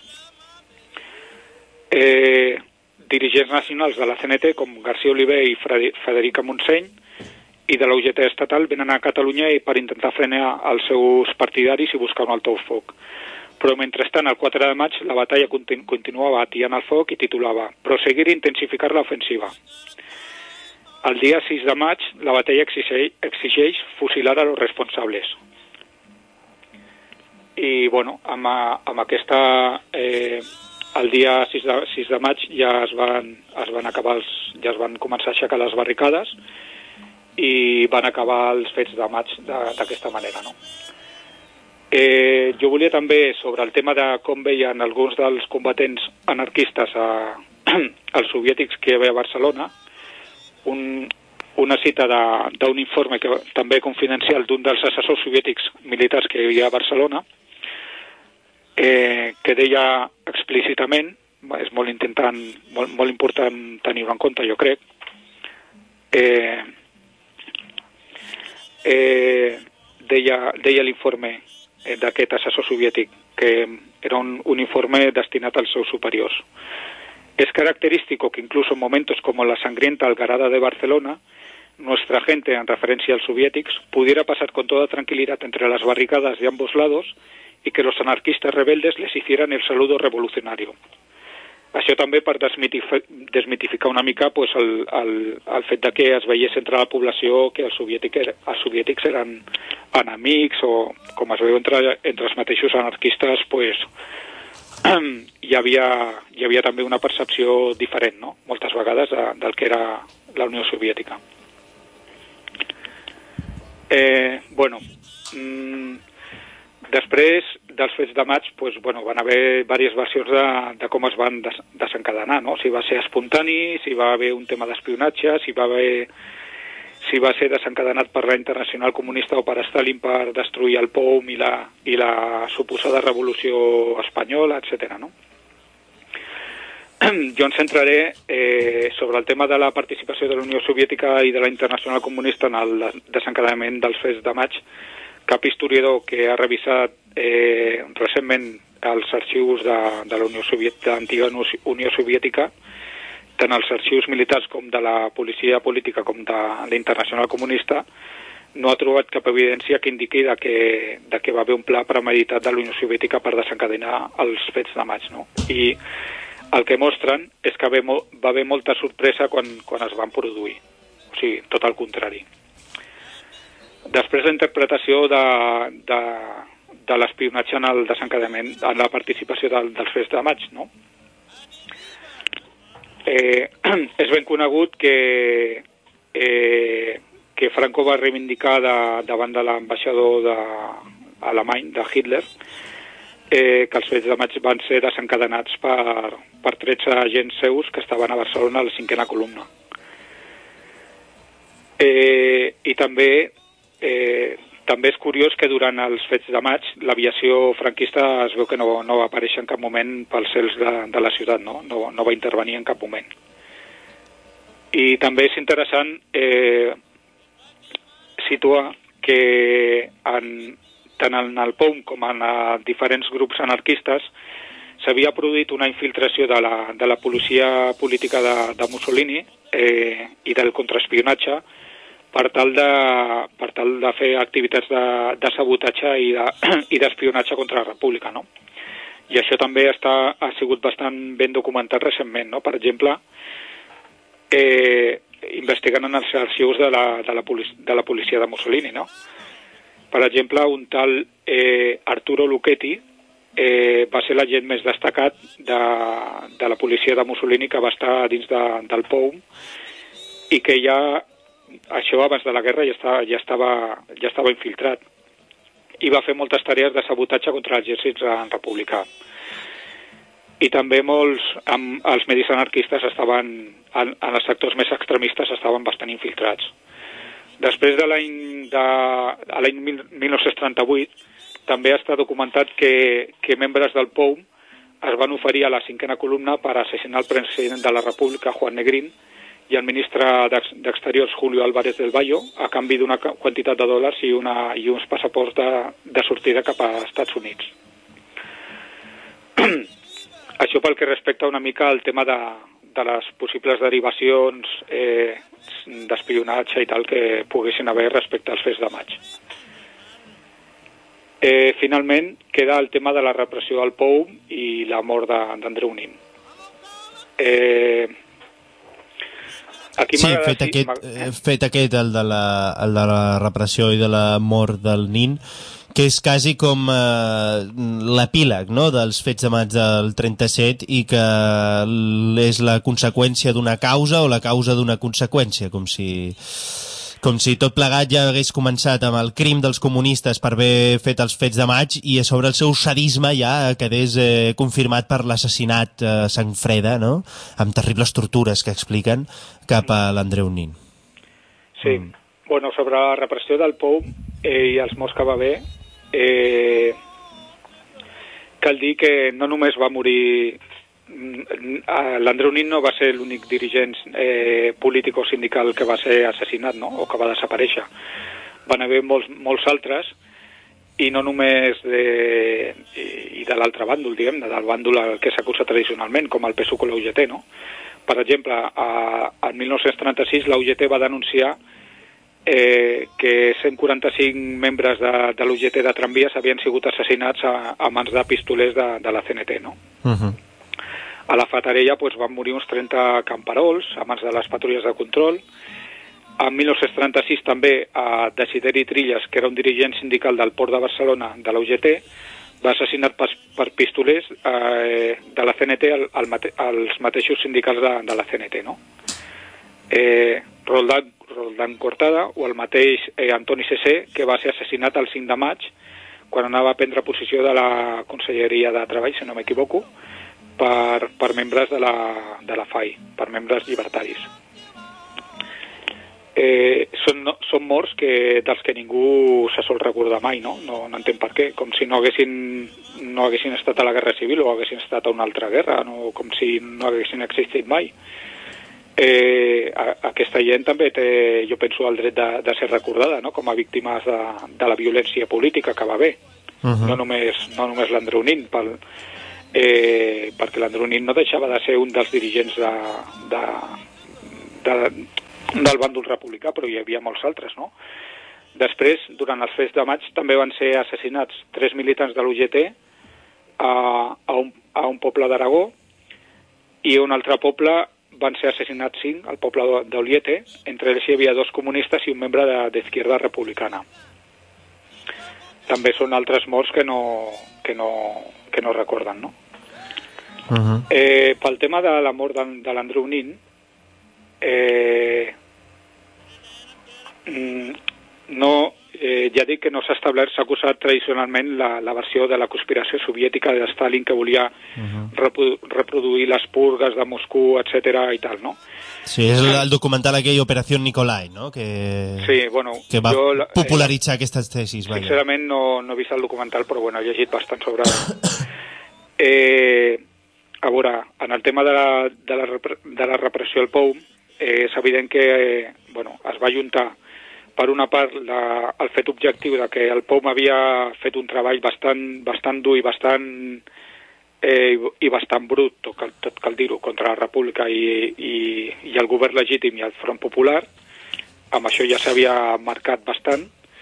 Eh, dirigents nacionals de la C N T, com García Oliver i Federica Montseny, i de la U G T estatal, venen a Catalunya per intentar frenar els seus partidaris i buscar un alto foc. Però mentrestant, el quatre de maig, la batalla continu continuava atiant el foc i titulava «Proseguir i intensificar la ofensiva». El dia sis de maig, la batalla exigeix, exigeix fusilar a los responsables. I, bueno, amb, amb aquesta eh, el dia sis de, sis de maig ja es van, es van acabar els, ja es van començar a aixecar les barricades i van acabar els fets de maig d'aquesta manera, no? Eh, jo volia també, sobre el tema de com veien alguns dels combatents anarquistes a, als soviètics que hi havia a Barcelona, un, una cita d'un informe que, també confidencial d'un dels assessors soviètics militars que hi havia a Barcelona, eh, que deia explícitament, és molt, intentant, molt, molt important tenir-ho en compte, jo crec, eh, eh, deia, deia l'informe d'aquest assessor soviètic, que era un, un informe destinat als seus superiors. Es característico que incluso en momentos como la sangrienta algarada de Barcelona, nuestra gente, en referencia als soviètics, pudiera pasar con toda tranquilidad entre las barricadas de ambos lados y que los anarquistas rebeldes les hicieran el saludo revolucionario. Això també per desmitificar una mica pues, el, el, el fet de que es veiés entre la població que els soviètics, els soviètics eren enemics o, com es veu entre, entre els mateixos anarquistes, pues, hi, havia, hi havia també una percepció diferent, no? Moltes vegades, de, del que era la Unió Soviètica. Eh, bueno, mmm, després dels fets de maig, pues, bueno, van haver diverses versions de, de com es van des, desencadenar, no? Si va ser espontani, si va haver un tema d'espionatge, si va haver, si va ser desencadenat per la Internacional Comunista o per Stalin per destruir el P O M i la, i la suposada revolució espanyola, etcètera, no? Jo em centraré eh, sobre el tema de la participació de la Unió Soviètica i de la Internacional Comunista en el desencadenament dels fets de maig. Cap historiador que ha revisat eh, recentment els arxius de, de la Unió Soviètica, l'antiga Unió Soviètica, tant els arxius militars com de la policia política com de la Internacional Comunista, no ha trobat cap evidència que indiqui de que, de que va haver un pla premeditat de la Unió Soviètica per desencadenar els fets de maig, no? I el que mostren és que va haver molta sorpresa quan, quan es van produir. O sigui, tot el contrari. Després la interpretació de, de, de l'espionatge en el desencadenament, en la participació del, dels fets de maig, no? Eh, és ben conegut que, eh, que Franco va reivindicar de, davant de l'ambaixador de, alemany, de Hitler, eh, que els fets de maig van ser desencadenats per, per tretze agents seus que estaven a Barcelona a la cinquena columna. Eh, I també Eh, també és curiós que durant els fets de maig l'aviació franquista es veu que no, no va aparèixer en cap moment pels cels de, de la ciutat, no? No, no va intervenir en cap moment. I també és interessant eh, situar que en, tant en el P O M com en diferents grups anarquistes s'havia produït una infiltració de la, de la policia política de, de Mussolini eh, i del contraespionatge per tal de, per tal de fer activitats de, de sabotatge i, de, i d'espionatge contra la República, no? I això també està, ha sigut bastant ben documentat recentment, no? Per exemple, eh, investigant en els arxius de la, de, la policia, de la policia de Mussolini, no? Per exemple, un tal eh, Arturo Lucchetti eh, va ser l'agent més destacat de, de la policia de Mussolini que va estar dins de, del P O M i que ja això abans de la guerra ja estava, ja estava, ja estava infiltrat i va fer moltes tarees de sabotatge contra l'exèrcit republicà. I també molts, amb, els medis anarquistes estaven, en, en els sectors més extremistes estaven bastant infiltrats. Després de l'any de, a l'any mil nou-cents trenta-vuit també està documentat que, que membres del P O M es van oferir a la cinquena columna per assassinar el president de la República, Juan Negrín, i el ministre d'Exteriors, Julio Álvarez del Valle, a canvi d'una quantitat de dòlars i, una, i uns passaports de, de sortida cap a Estats Units. Això pel que respecta una mica al tema de, de les possibles derivacions eh, d'espionatge i tal que poguessin haver respecte als fets de maig. Eh, finalment, queda el tema de la repressió al P O M i la mort d'Andreu Nin. Eh... Aquí sí, fet aquest, eh? fet aquest el, de la, el de la repressió i de la mort del Nin, Que és quasi com eh, l'epíleg, no?, dels fets de maig del trenta-set i que és la conseqüència d'una causa o la causa d'una conseqüència, com si, com si tot plegat ja hagués començat amb el crim dels comunistes per haver fet els fets de maig i a sobre el seu sadisme ja quedés eh, confirmat per l'assassinat a eh, sang freda, no?, amb terribles tortures que expliquen cap a l'Andreu Nin. Sí, mm. Bueno, sobre la repressió del Pou eh, i els morts que va haver, eh, cal dir que no només va morir l'Andreu Nin, no va ser l'únic dirigent eh, polític o sindical que va ser assassinat, no?, o que va desaparèixer. Van haver molts, molts altres, i no només de, i de l'altre bàndol, diguem, del bàndol que s'acusa tradicionalment, com el P S U C o l'U G T, no? Per exemple, a, a mil nou-cents trenta-sis la U G T va denunciar eh, que cent quaranta-cinc membres de, de l'U G T de tramvies havien sigut assassinats a, a mans de pistolers de, de la C N T, no? Uh-huh. A la Fatarella pues, van morir uns trenta camperols a mans de les patrulles de control. En mil nou-cents trenta-sis també a Desideri Trilles, que era un dirigent sindical del Port de Barcelona de la U G T, va assassinat per, per pistolers eh, de la C N T al, al mate, als mateixos sindicals de, de la C N T, no? Eh, Roldán, Roldán Cortada o el mateix eh, Antoni C C, que va ser assassinat el cinc de maig quan anava a prendre posició de la Conselleria de Treball, si no m'equivoco, per, per membres de la, de la F A I, per membres llibertaris. Eh, són, no, són morts que, dels que ningú se sol recordar mai, no? No, no entenc per què, com si no haguessin, no haguessin estat a la Guerra Civil o haguessin estat a una altra guerra, no? Com si no haguessin existit mai. Eh, a, aquesta gent també té, jo penso, el dret de, de ser recordada, no?, com a víctimes de, de la violència política que va haver. Uh-huh. No només, no només l'Andreu Nin, pel, eh, perquè l'Andreu Nin no deixava de ser un dels dirigents de, de, de, del bàndol republicà, però hi havia molts altres, no? Després, durant els fets de maig, també van ser assassinats tres militants de l'U G T a, a, un, a un poble d'Aragó, i un altre poble van ser assassinats cinc, al poble d'Oliete. Entre ells hi havia dos comunistes i un membre d'Izquierda Republicana. També són altres morts que no, que no, que no recorden, no? Uh-huh. Eh, pel tema de la mort de, de l'Andreu Nin, eh, no, eh, ja dic que no s'ha establert, s'ha acusat tradicionalment la, la versió de la conspiració soviètica de Stalin, que volia uh-huh. reprodu, reproduir les purgues de Moscou, etcètera i tal, no? Sí, és el, el documental aquell Operació Nikolai, no?, que, sí, bueno, que va jo, popularitzar eh, aquestes tesis. Vaja. Sincerament no, no he vist el documental, però bueno, he llegit bastant sobre... eh, a veure, en el tema de la, de la, de la repressió al Pou, eh, és evident que eh, bueno, es va ajuntar per una part la, el fet objectiu de que el Pou havia fet un treball bastant, bastant dur i bastant, eh, i bastant brut, tot cal, tot cal dir-ho, contra la República i, i, i el govern legítim i el Front Popular. Amb això ja s'havia marcat bastant.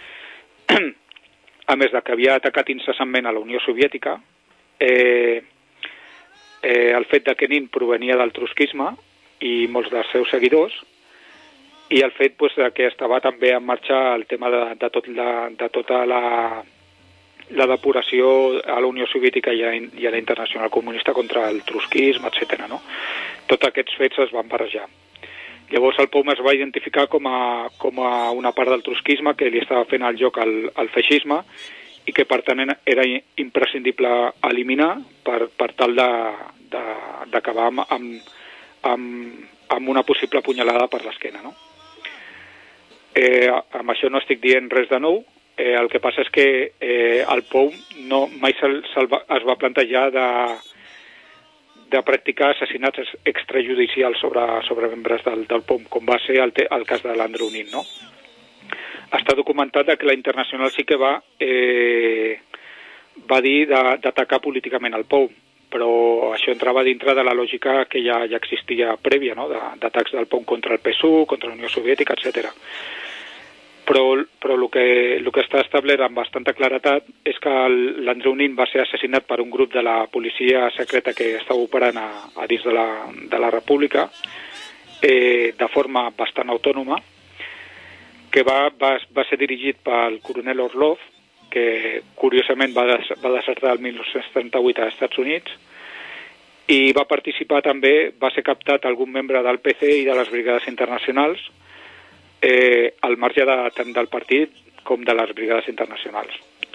A més de que havia atacat incessantment a la Unió Soviètica, eh, eh, el fet de que Nin provenia del trotskisme i molts dels seus seguidors, i el fet pues, de que estava també en marxa el tema de, de, tot la, de tota la, la depuració a la Unió Soviètica i a, i a la Internacional Comunista contra el trotskisme, etcètera. No? Tots aquests fets es van barrejar. Llavors el Pou es va identificar com a, com a una part del trotskisme que li estava fent el joc al, al feixisme i que per tant era imprescindible eliminar per, per tal d'acabar amb, amb, amb, amb una possible punyalada per l'esquena, no? Eh, amb això no estic dient res de nou, eh, el que passa és que eh, el Pou no, mai se, se va, es va plantejar de, de practicar assassinats extrajudicials sobre, sobre membres del, del Pou, com va ser el, te, el cas de l'Andreu Nin, no? Està documentat que la Internacional sí que va, eh, va dir d'atacar políticament el Pou, però això entrava dintre de la lògica que ja, ja existia prèvia, no? D'atacs del Pou contra el P S U, contra la Unió Soviètica, etcètera. Però, però el, que, el que està establert amb bastanta claretat és que l'Andreu Nin va ser assassinat per un grup de la policia secreta que estava operant a, a dins de la, de la República, eh, de forma bastant autònoma, que va, va, va ser dirigit pel coronel Orlov, perquè curiosament va, des, va desertar el mil nou-cents trenta-vuit als Estats Units i va participar també, va ser captat algun membre del P C i de les Brigades Internacionals, eh, al marge de, tant del partit com de les Brigades Internacionals.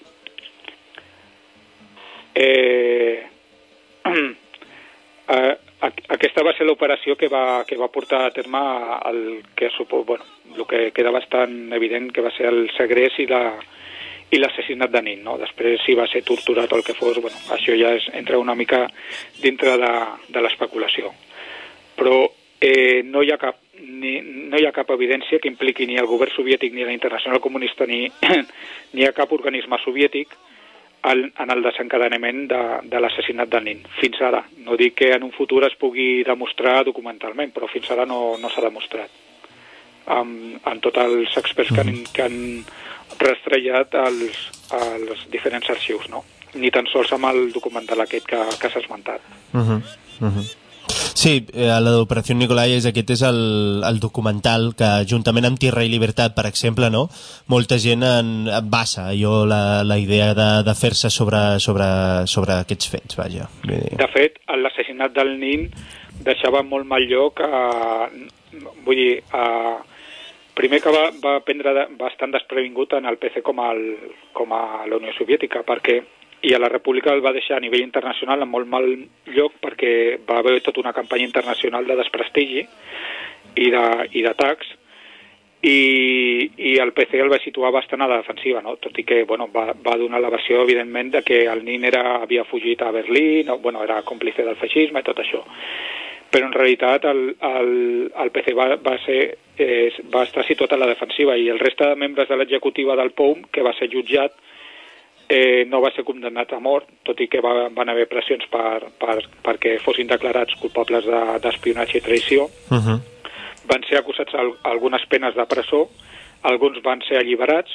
Eh, eh, aquesta va ser l'operació que va, que va portar a terme el que, supo, bueno, el que queda bastant evident que va ser el segrest i la i l'assassinat de Nin, no? Després si va ser torturat o el que fos, bueno, això ja és, entra una mica dintre de, de l'especulació. Però eh, no, hi ha cap, ni, no hi ha cap evidència que impliqui ni el govern soviètic ni la Internacional Comunista ni, ni a cap organisme soviètic el, en el desencadenament de, de l'assassinat de Nin. Fins ara. No dic que en un futur es pugui demostrar documentalment, però fins ara no, no s'ha demostrat. Amb, amb tots els experts que han, que han rastrellat els, els diferents arxius, no? Ni tan sols amb el documental aquest que, que s'ha esmentat. Uh -huh, uh -huh. Sí, eh, la d'Operació Nicolai és, aquest és el, el documental que, juntament amb Tierra i Libertat, per exemple, no? Molta gent en, en basa allò, la, la idea de, de fer-se sobre, sobre, sobre aquests fets, vaja. De fet, l'assassinat del Nin deixava molt mal lloc a, vull dir, a primer que va, va prendre de, bastant desprevingut en el P C com, el, com a la Unió Soviètica, perquè, i a la República el va deixar a nivell internacional en molt mal lloc perquè va haver tota una campanya internacional de desprestigi i d'atacs, i, i el P C el va situar bastant a la defensiva, no? Tot i que bueno, va, va donar la versió, evidentment, de que el Nin era, havia fugit a Berlín, o, bueno, era còmplice del feixisme i tot això. Però en realitat el, el, el P C va, va, ser, eh, va estar situat a la defensiva i el reste de membres de l'executiva del P O U M, que va ser jutjat, eh, no va ser condemnat a mort, tot i que va, van haver pressions per, per, perquè fossin declarats culpables d'espionatge de, i traïció. Uh -huh. Van ser acusats a algunes penes de presó, alguns van ser alliberats,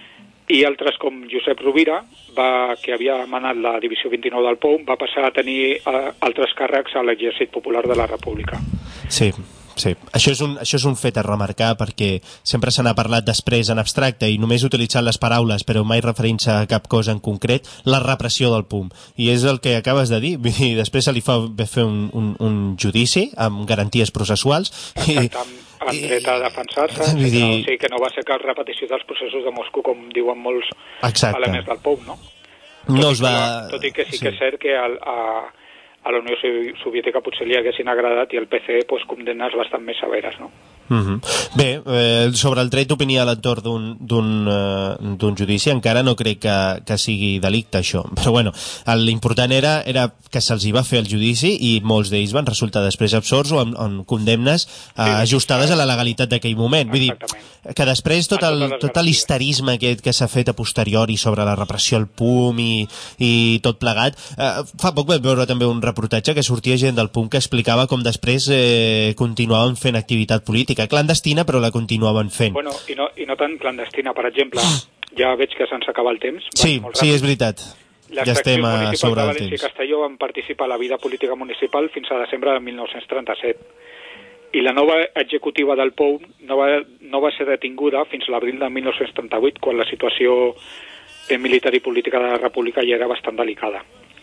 i altres, com Josep Rovira, va, que havia manat la Divisió vint-i-nou del P O U M, va passar a tenir uh, altres càrrecs a l'Exèrcit Popular de la República. Sí, sí. Això és un, això és un fet a remarcar, perquè sempre se n'ha parlat després en abstracte i només utilitzant les paraules, però mai referint-se a cap cosa en concret, la repressió del P U M. I és el que acabes de dir. I després se li fa fer un, un, un judici amb garanties processuals. Exacte, amb, amb dret a defensar-se, dir... no, o sigui que no va ser cap repetició dels processos de Moscou, com diuen molts Exacte. elements del P O U M, no? No tot, es va... que, tot i que sí, sí. que és cert que el, a, a la Unió Soviètica potser li haguessin agradat i el P C pues, condemnes bastant més severes, no? Uh-huh. Bé, eh, sobre el dret d'opinió a l'entorn d'un uh, judici encara no crec que, que sigui delicte això, però bueno, l'important era, era que se'ls hi va fer el judici i molts d'ells van resultar després absorts o amb, amb condemnes uh, sí, ajustades a la legalitat d'aquell moment. Vull dir, que després tot el, tot l'histerisme aquest que s'ha fet a posteriori sobre la repressió al P U M i, i tot plegat, uh, fa poc vam veure també un reportatge que sortia gent del P U M que explicava com després eh, continuaven fent activitat política clandestina, però la continuaven fent. Bueno, i no, i no tan clandestina, per exemple, ja veig que se'ns acaba el temps. Sí, sí, és veritat. Ja estem a sobre el temps. Les seccions municipals de València i Castelló van participar a la vida política municipal fins a desembre de mil nou-cents trenta-set. I la nova executiva del P O U M no va, no va ser detinguda fins a l'abril de mil nou-cents trenta-vuit, quan la situació militar i política de la República ja era bastant delicada.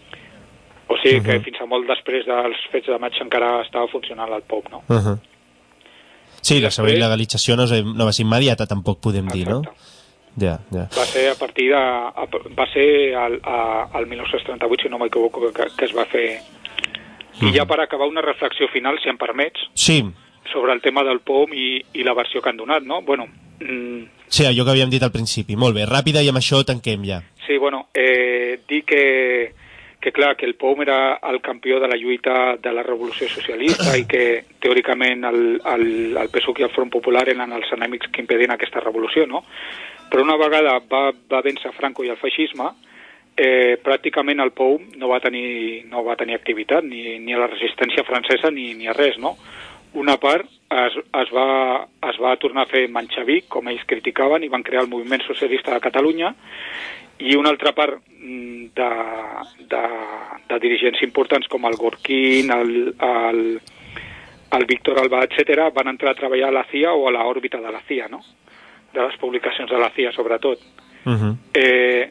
O sigui uh -huh. que fins a molt després dels fets de maig encara estava funcionant el P O U M, no? Uh -huh. Sí, la seva il·legalització no, no va ser immediata, tampoc podem Exacte. dir, no? Ja, ja. Va ser a partir de... A, va ser al, a, al mil nou-cents trenta-vuit, si no m'equivoco, que, que es va fer. I ja per acabar una reflexió final, si em permets, sí. sobre el tema del P O U M i, i la versió que han donat, no? Bueno... Mm, sí, allò que havíem dit al principi. Molt bé, ràpida i amb això tanquem ja. Sí, bueno, eh, dir que... que clar, que el P O U M era el campió de la lluita de la revolució socialista i que teòricament el, el, el P S U i el Front Popular eren els enemics que impedien aquesta revolució, no? Però una vegada va, va vèncer Franco i el feixisme, eh, pràcticament el P O U M no va tenir, no va tenir activitat, ni, ni a la resistència francesa ni, ni a res, no? Una part es, es, va, es va tornar a fer manxaví, com ells criticaven, i van crear el Moviment Socialista de Catalunya, i una altra part de, de, de dirigents importants com el Gorquín, el, el, el Víctor Alba, etcètera, van entrar a treballar a la C I A o a l'òrbita de la C I A, no? De les publicacions de la C I A, sobretot. Uh-huh. eh,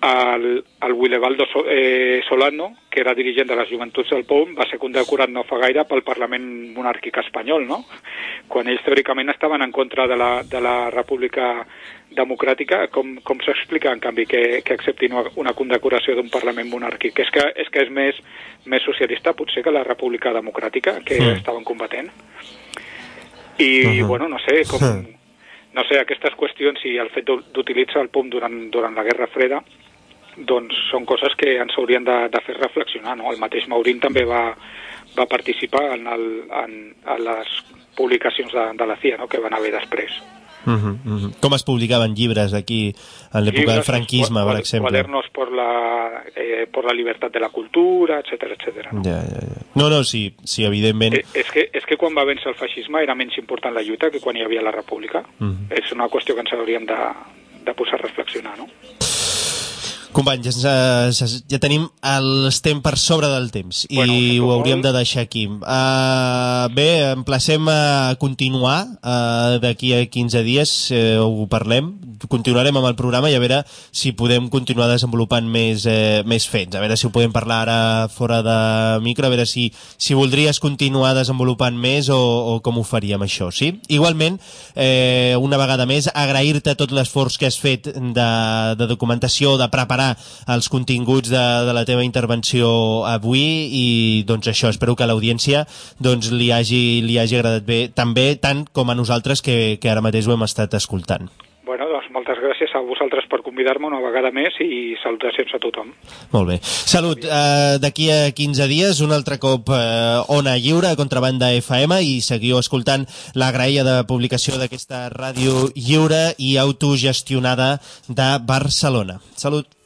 el, el Willebaldo eh, Solano, que era dirigent de les Joventuts del P O M, va ser condecorat no fa gaire pel Parlament monàrquic espanyol, no? Quan ells teòricament estaven en contra de la, de la República Democràtica. Com, com s'explica, en canvi, que, que acceptin una condecoració d'un Parlament monàrquic? És que és, que és més, més socialista, potser, que la República Democràtica, que sí. estaven combatent. I, uh-huh. bueno, no sé, com... No sé, aquestes qüestions, i el fet d'utilitzar el P O M durant, durant la Guerra Freda, doncs són coses que ens haurien de, de fer reflexionar, no? El mateix Maurín també va, va participar en, el, en, en les publicacions de, de la C I A, no? Que van haver després. Uh-huh, uh-huh. Com es publicaven llibres aquí en l'època del franquisme, per exemple? Quadernos por la, eh, por la libertad de la cultura, etcètera, etcètera. No? Ja, ja, ja. No, no, sí, sí, evidentment. Eh, és, que, és que quan va vèncer el feixisme era menys important la lluita que quan hi havia la república. Uh-huh. És una qüestió que ens hauríem de, de posar a reflexionar, no? Companys, ja, ja, ja tenim els temps per sobre del temps i bueno, ho hauríem de deixar aquí. Uh, bé, emplacem a continuar uh, d'aquí a quinze dies, uh, ho parlem, continuarem amb el programa i a veure si podem continuar desenvolupant més, eh, més fets, a veure si ho podem parlar ara fora de micro, a veure si, si voldries continuar desenvolupant més o, o com ho faríem això, sí? Igualment, eh, una vegada més, agrair-te tot l'esforç que has fet de, de documentació, de preparar els continguts de, de la teva intervenció avui i doncs això, espero que a l'audiència doncs li hagi, li hagi agradat bé també, tant com a nosaltres que, que ara mateix ho hem estat escoltant. Bueno, doncs moltes gràcies a vosaltres per convidar-me una vegada més i salutacions a tothom. Molt bé. Salut. Uh, D'aquí a quinze dies, un altre cop uh, Ona Lliure, a Contrabanda F M, i seguiu escoltant la graella de publicació d'aquesta ràdio lliure i autogestionada de Barcelona. Salut.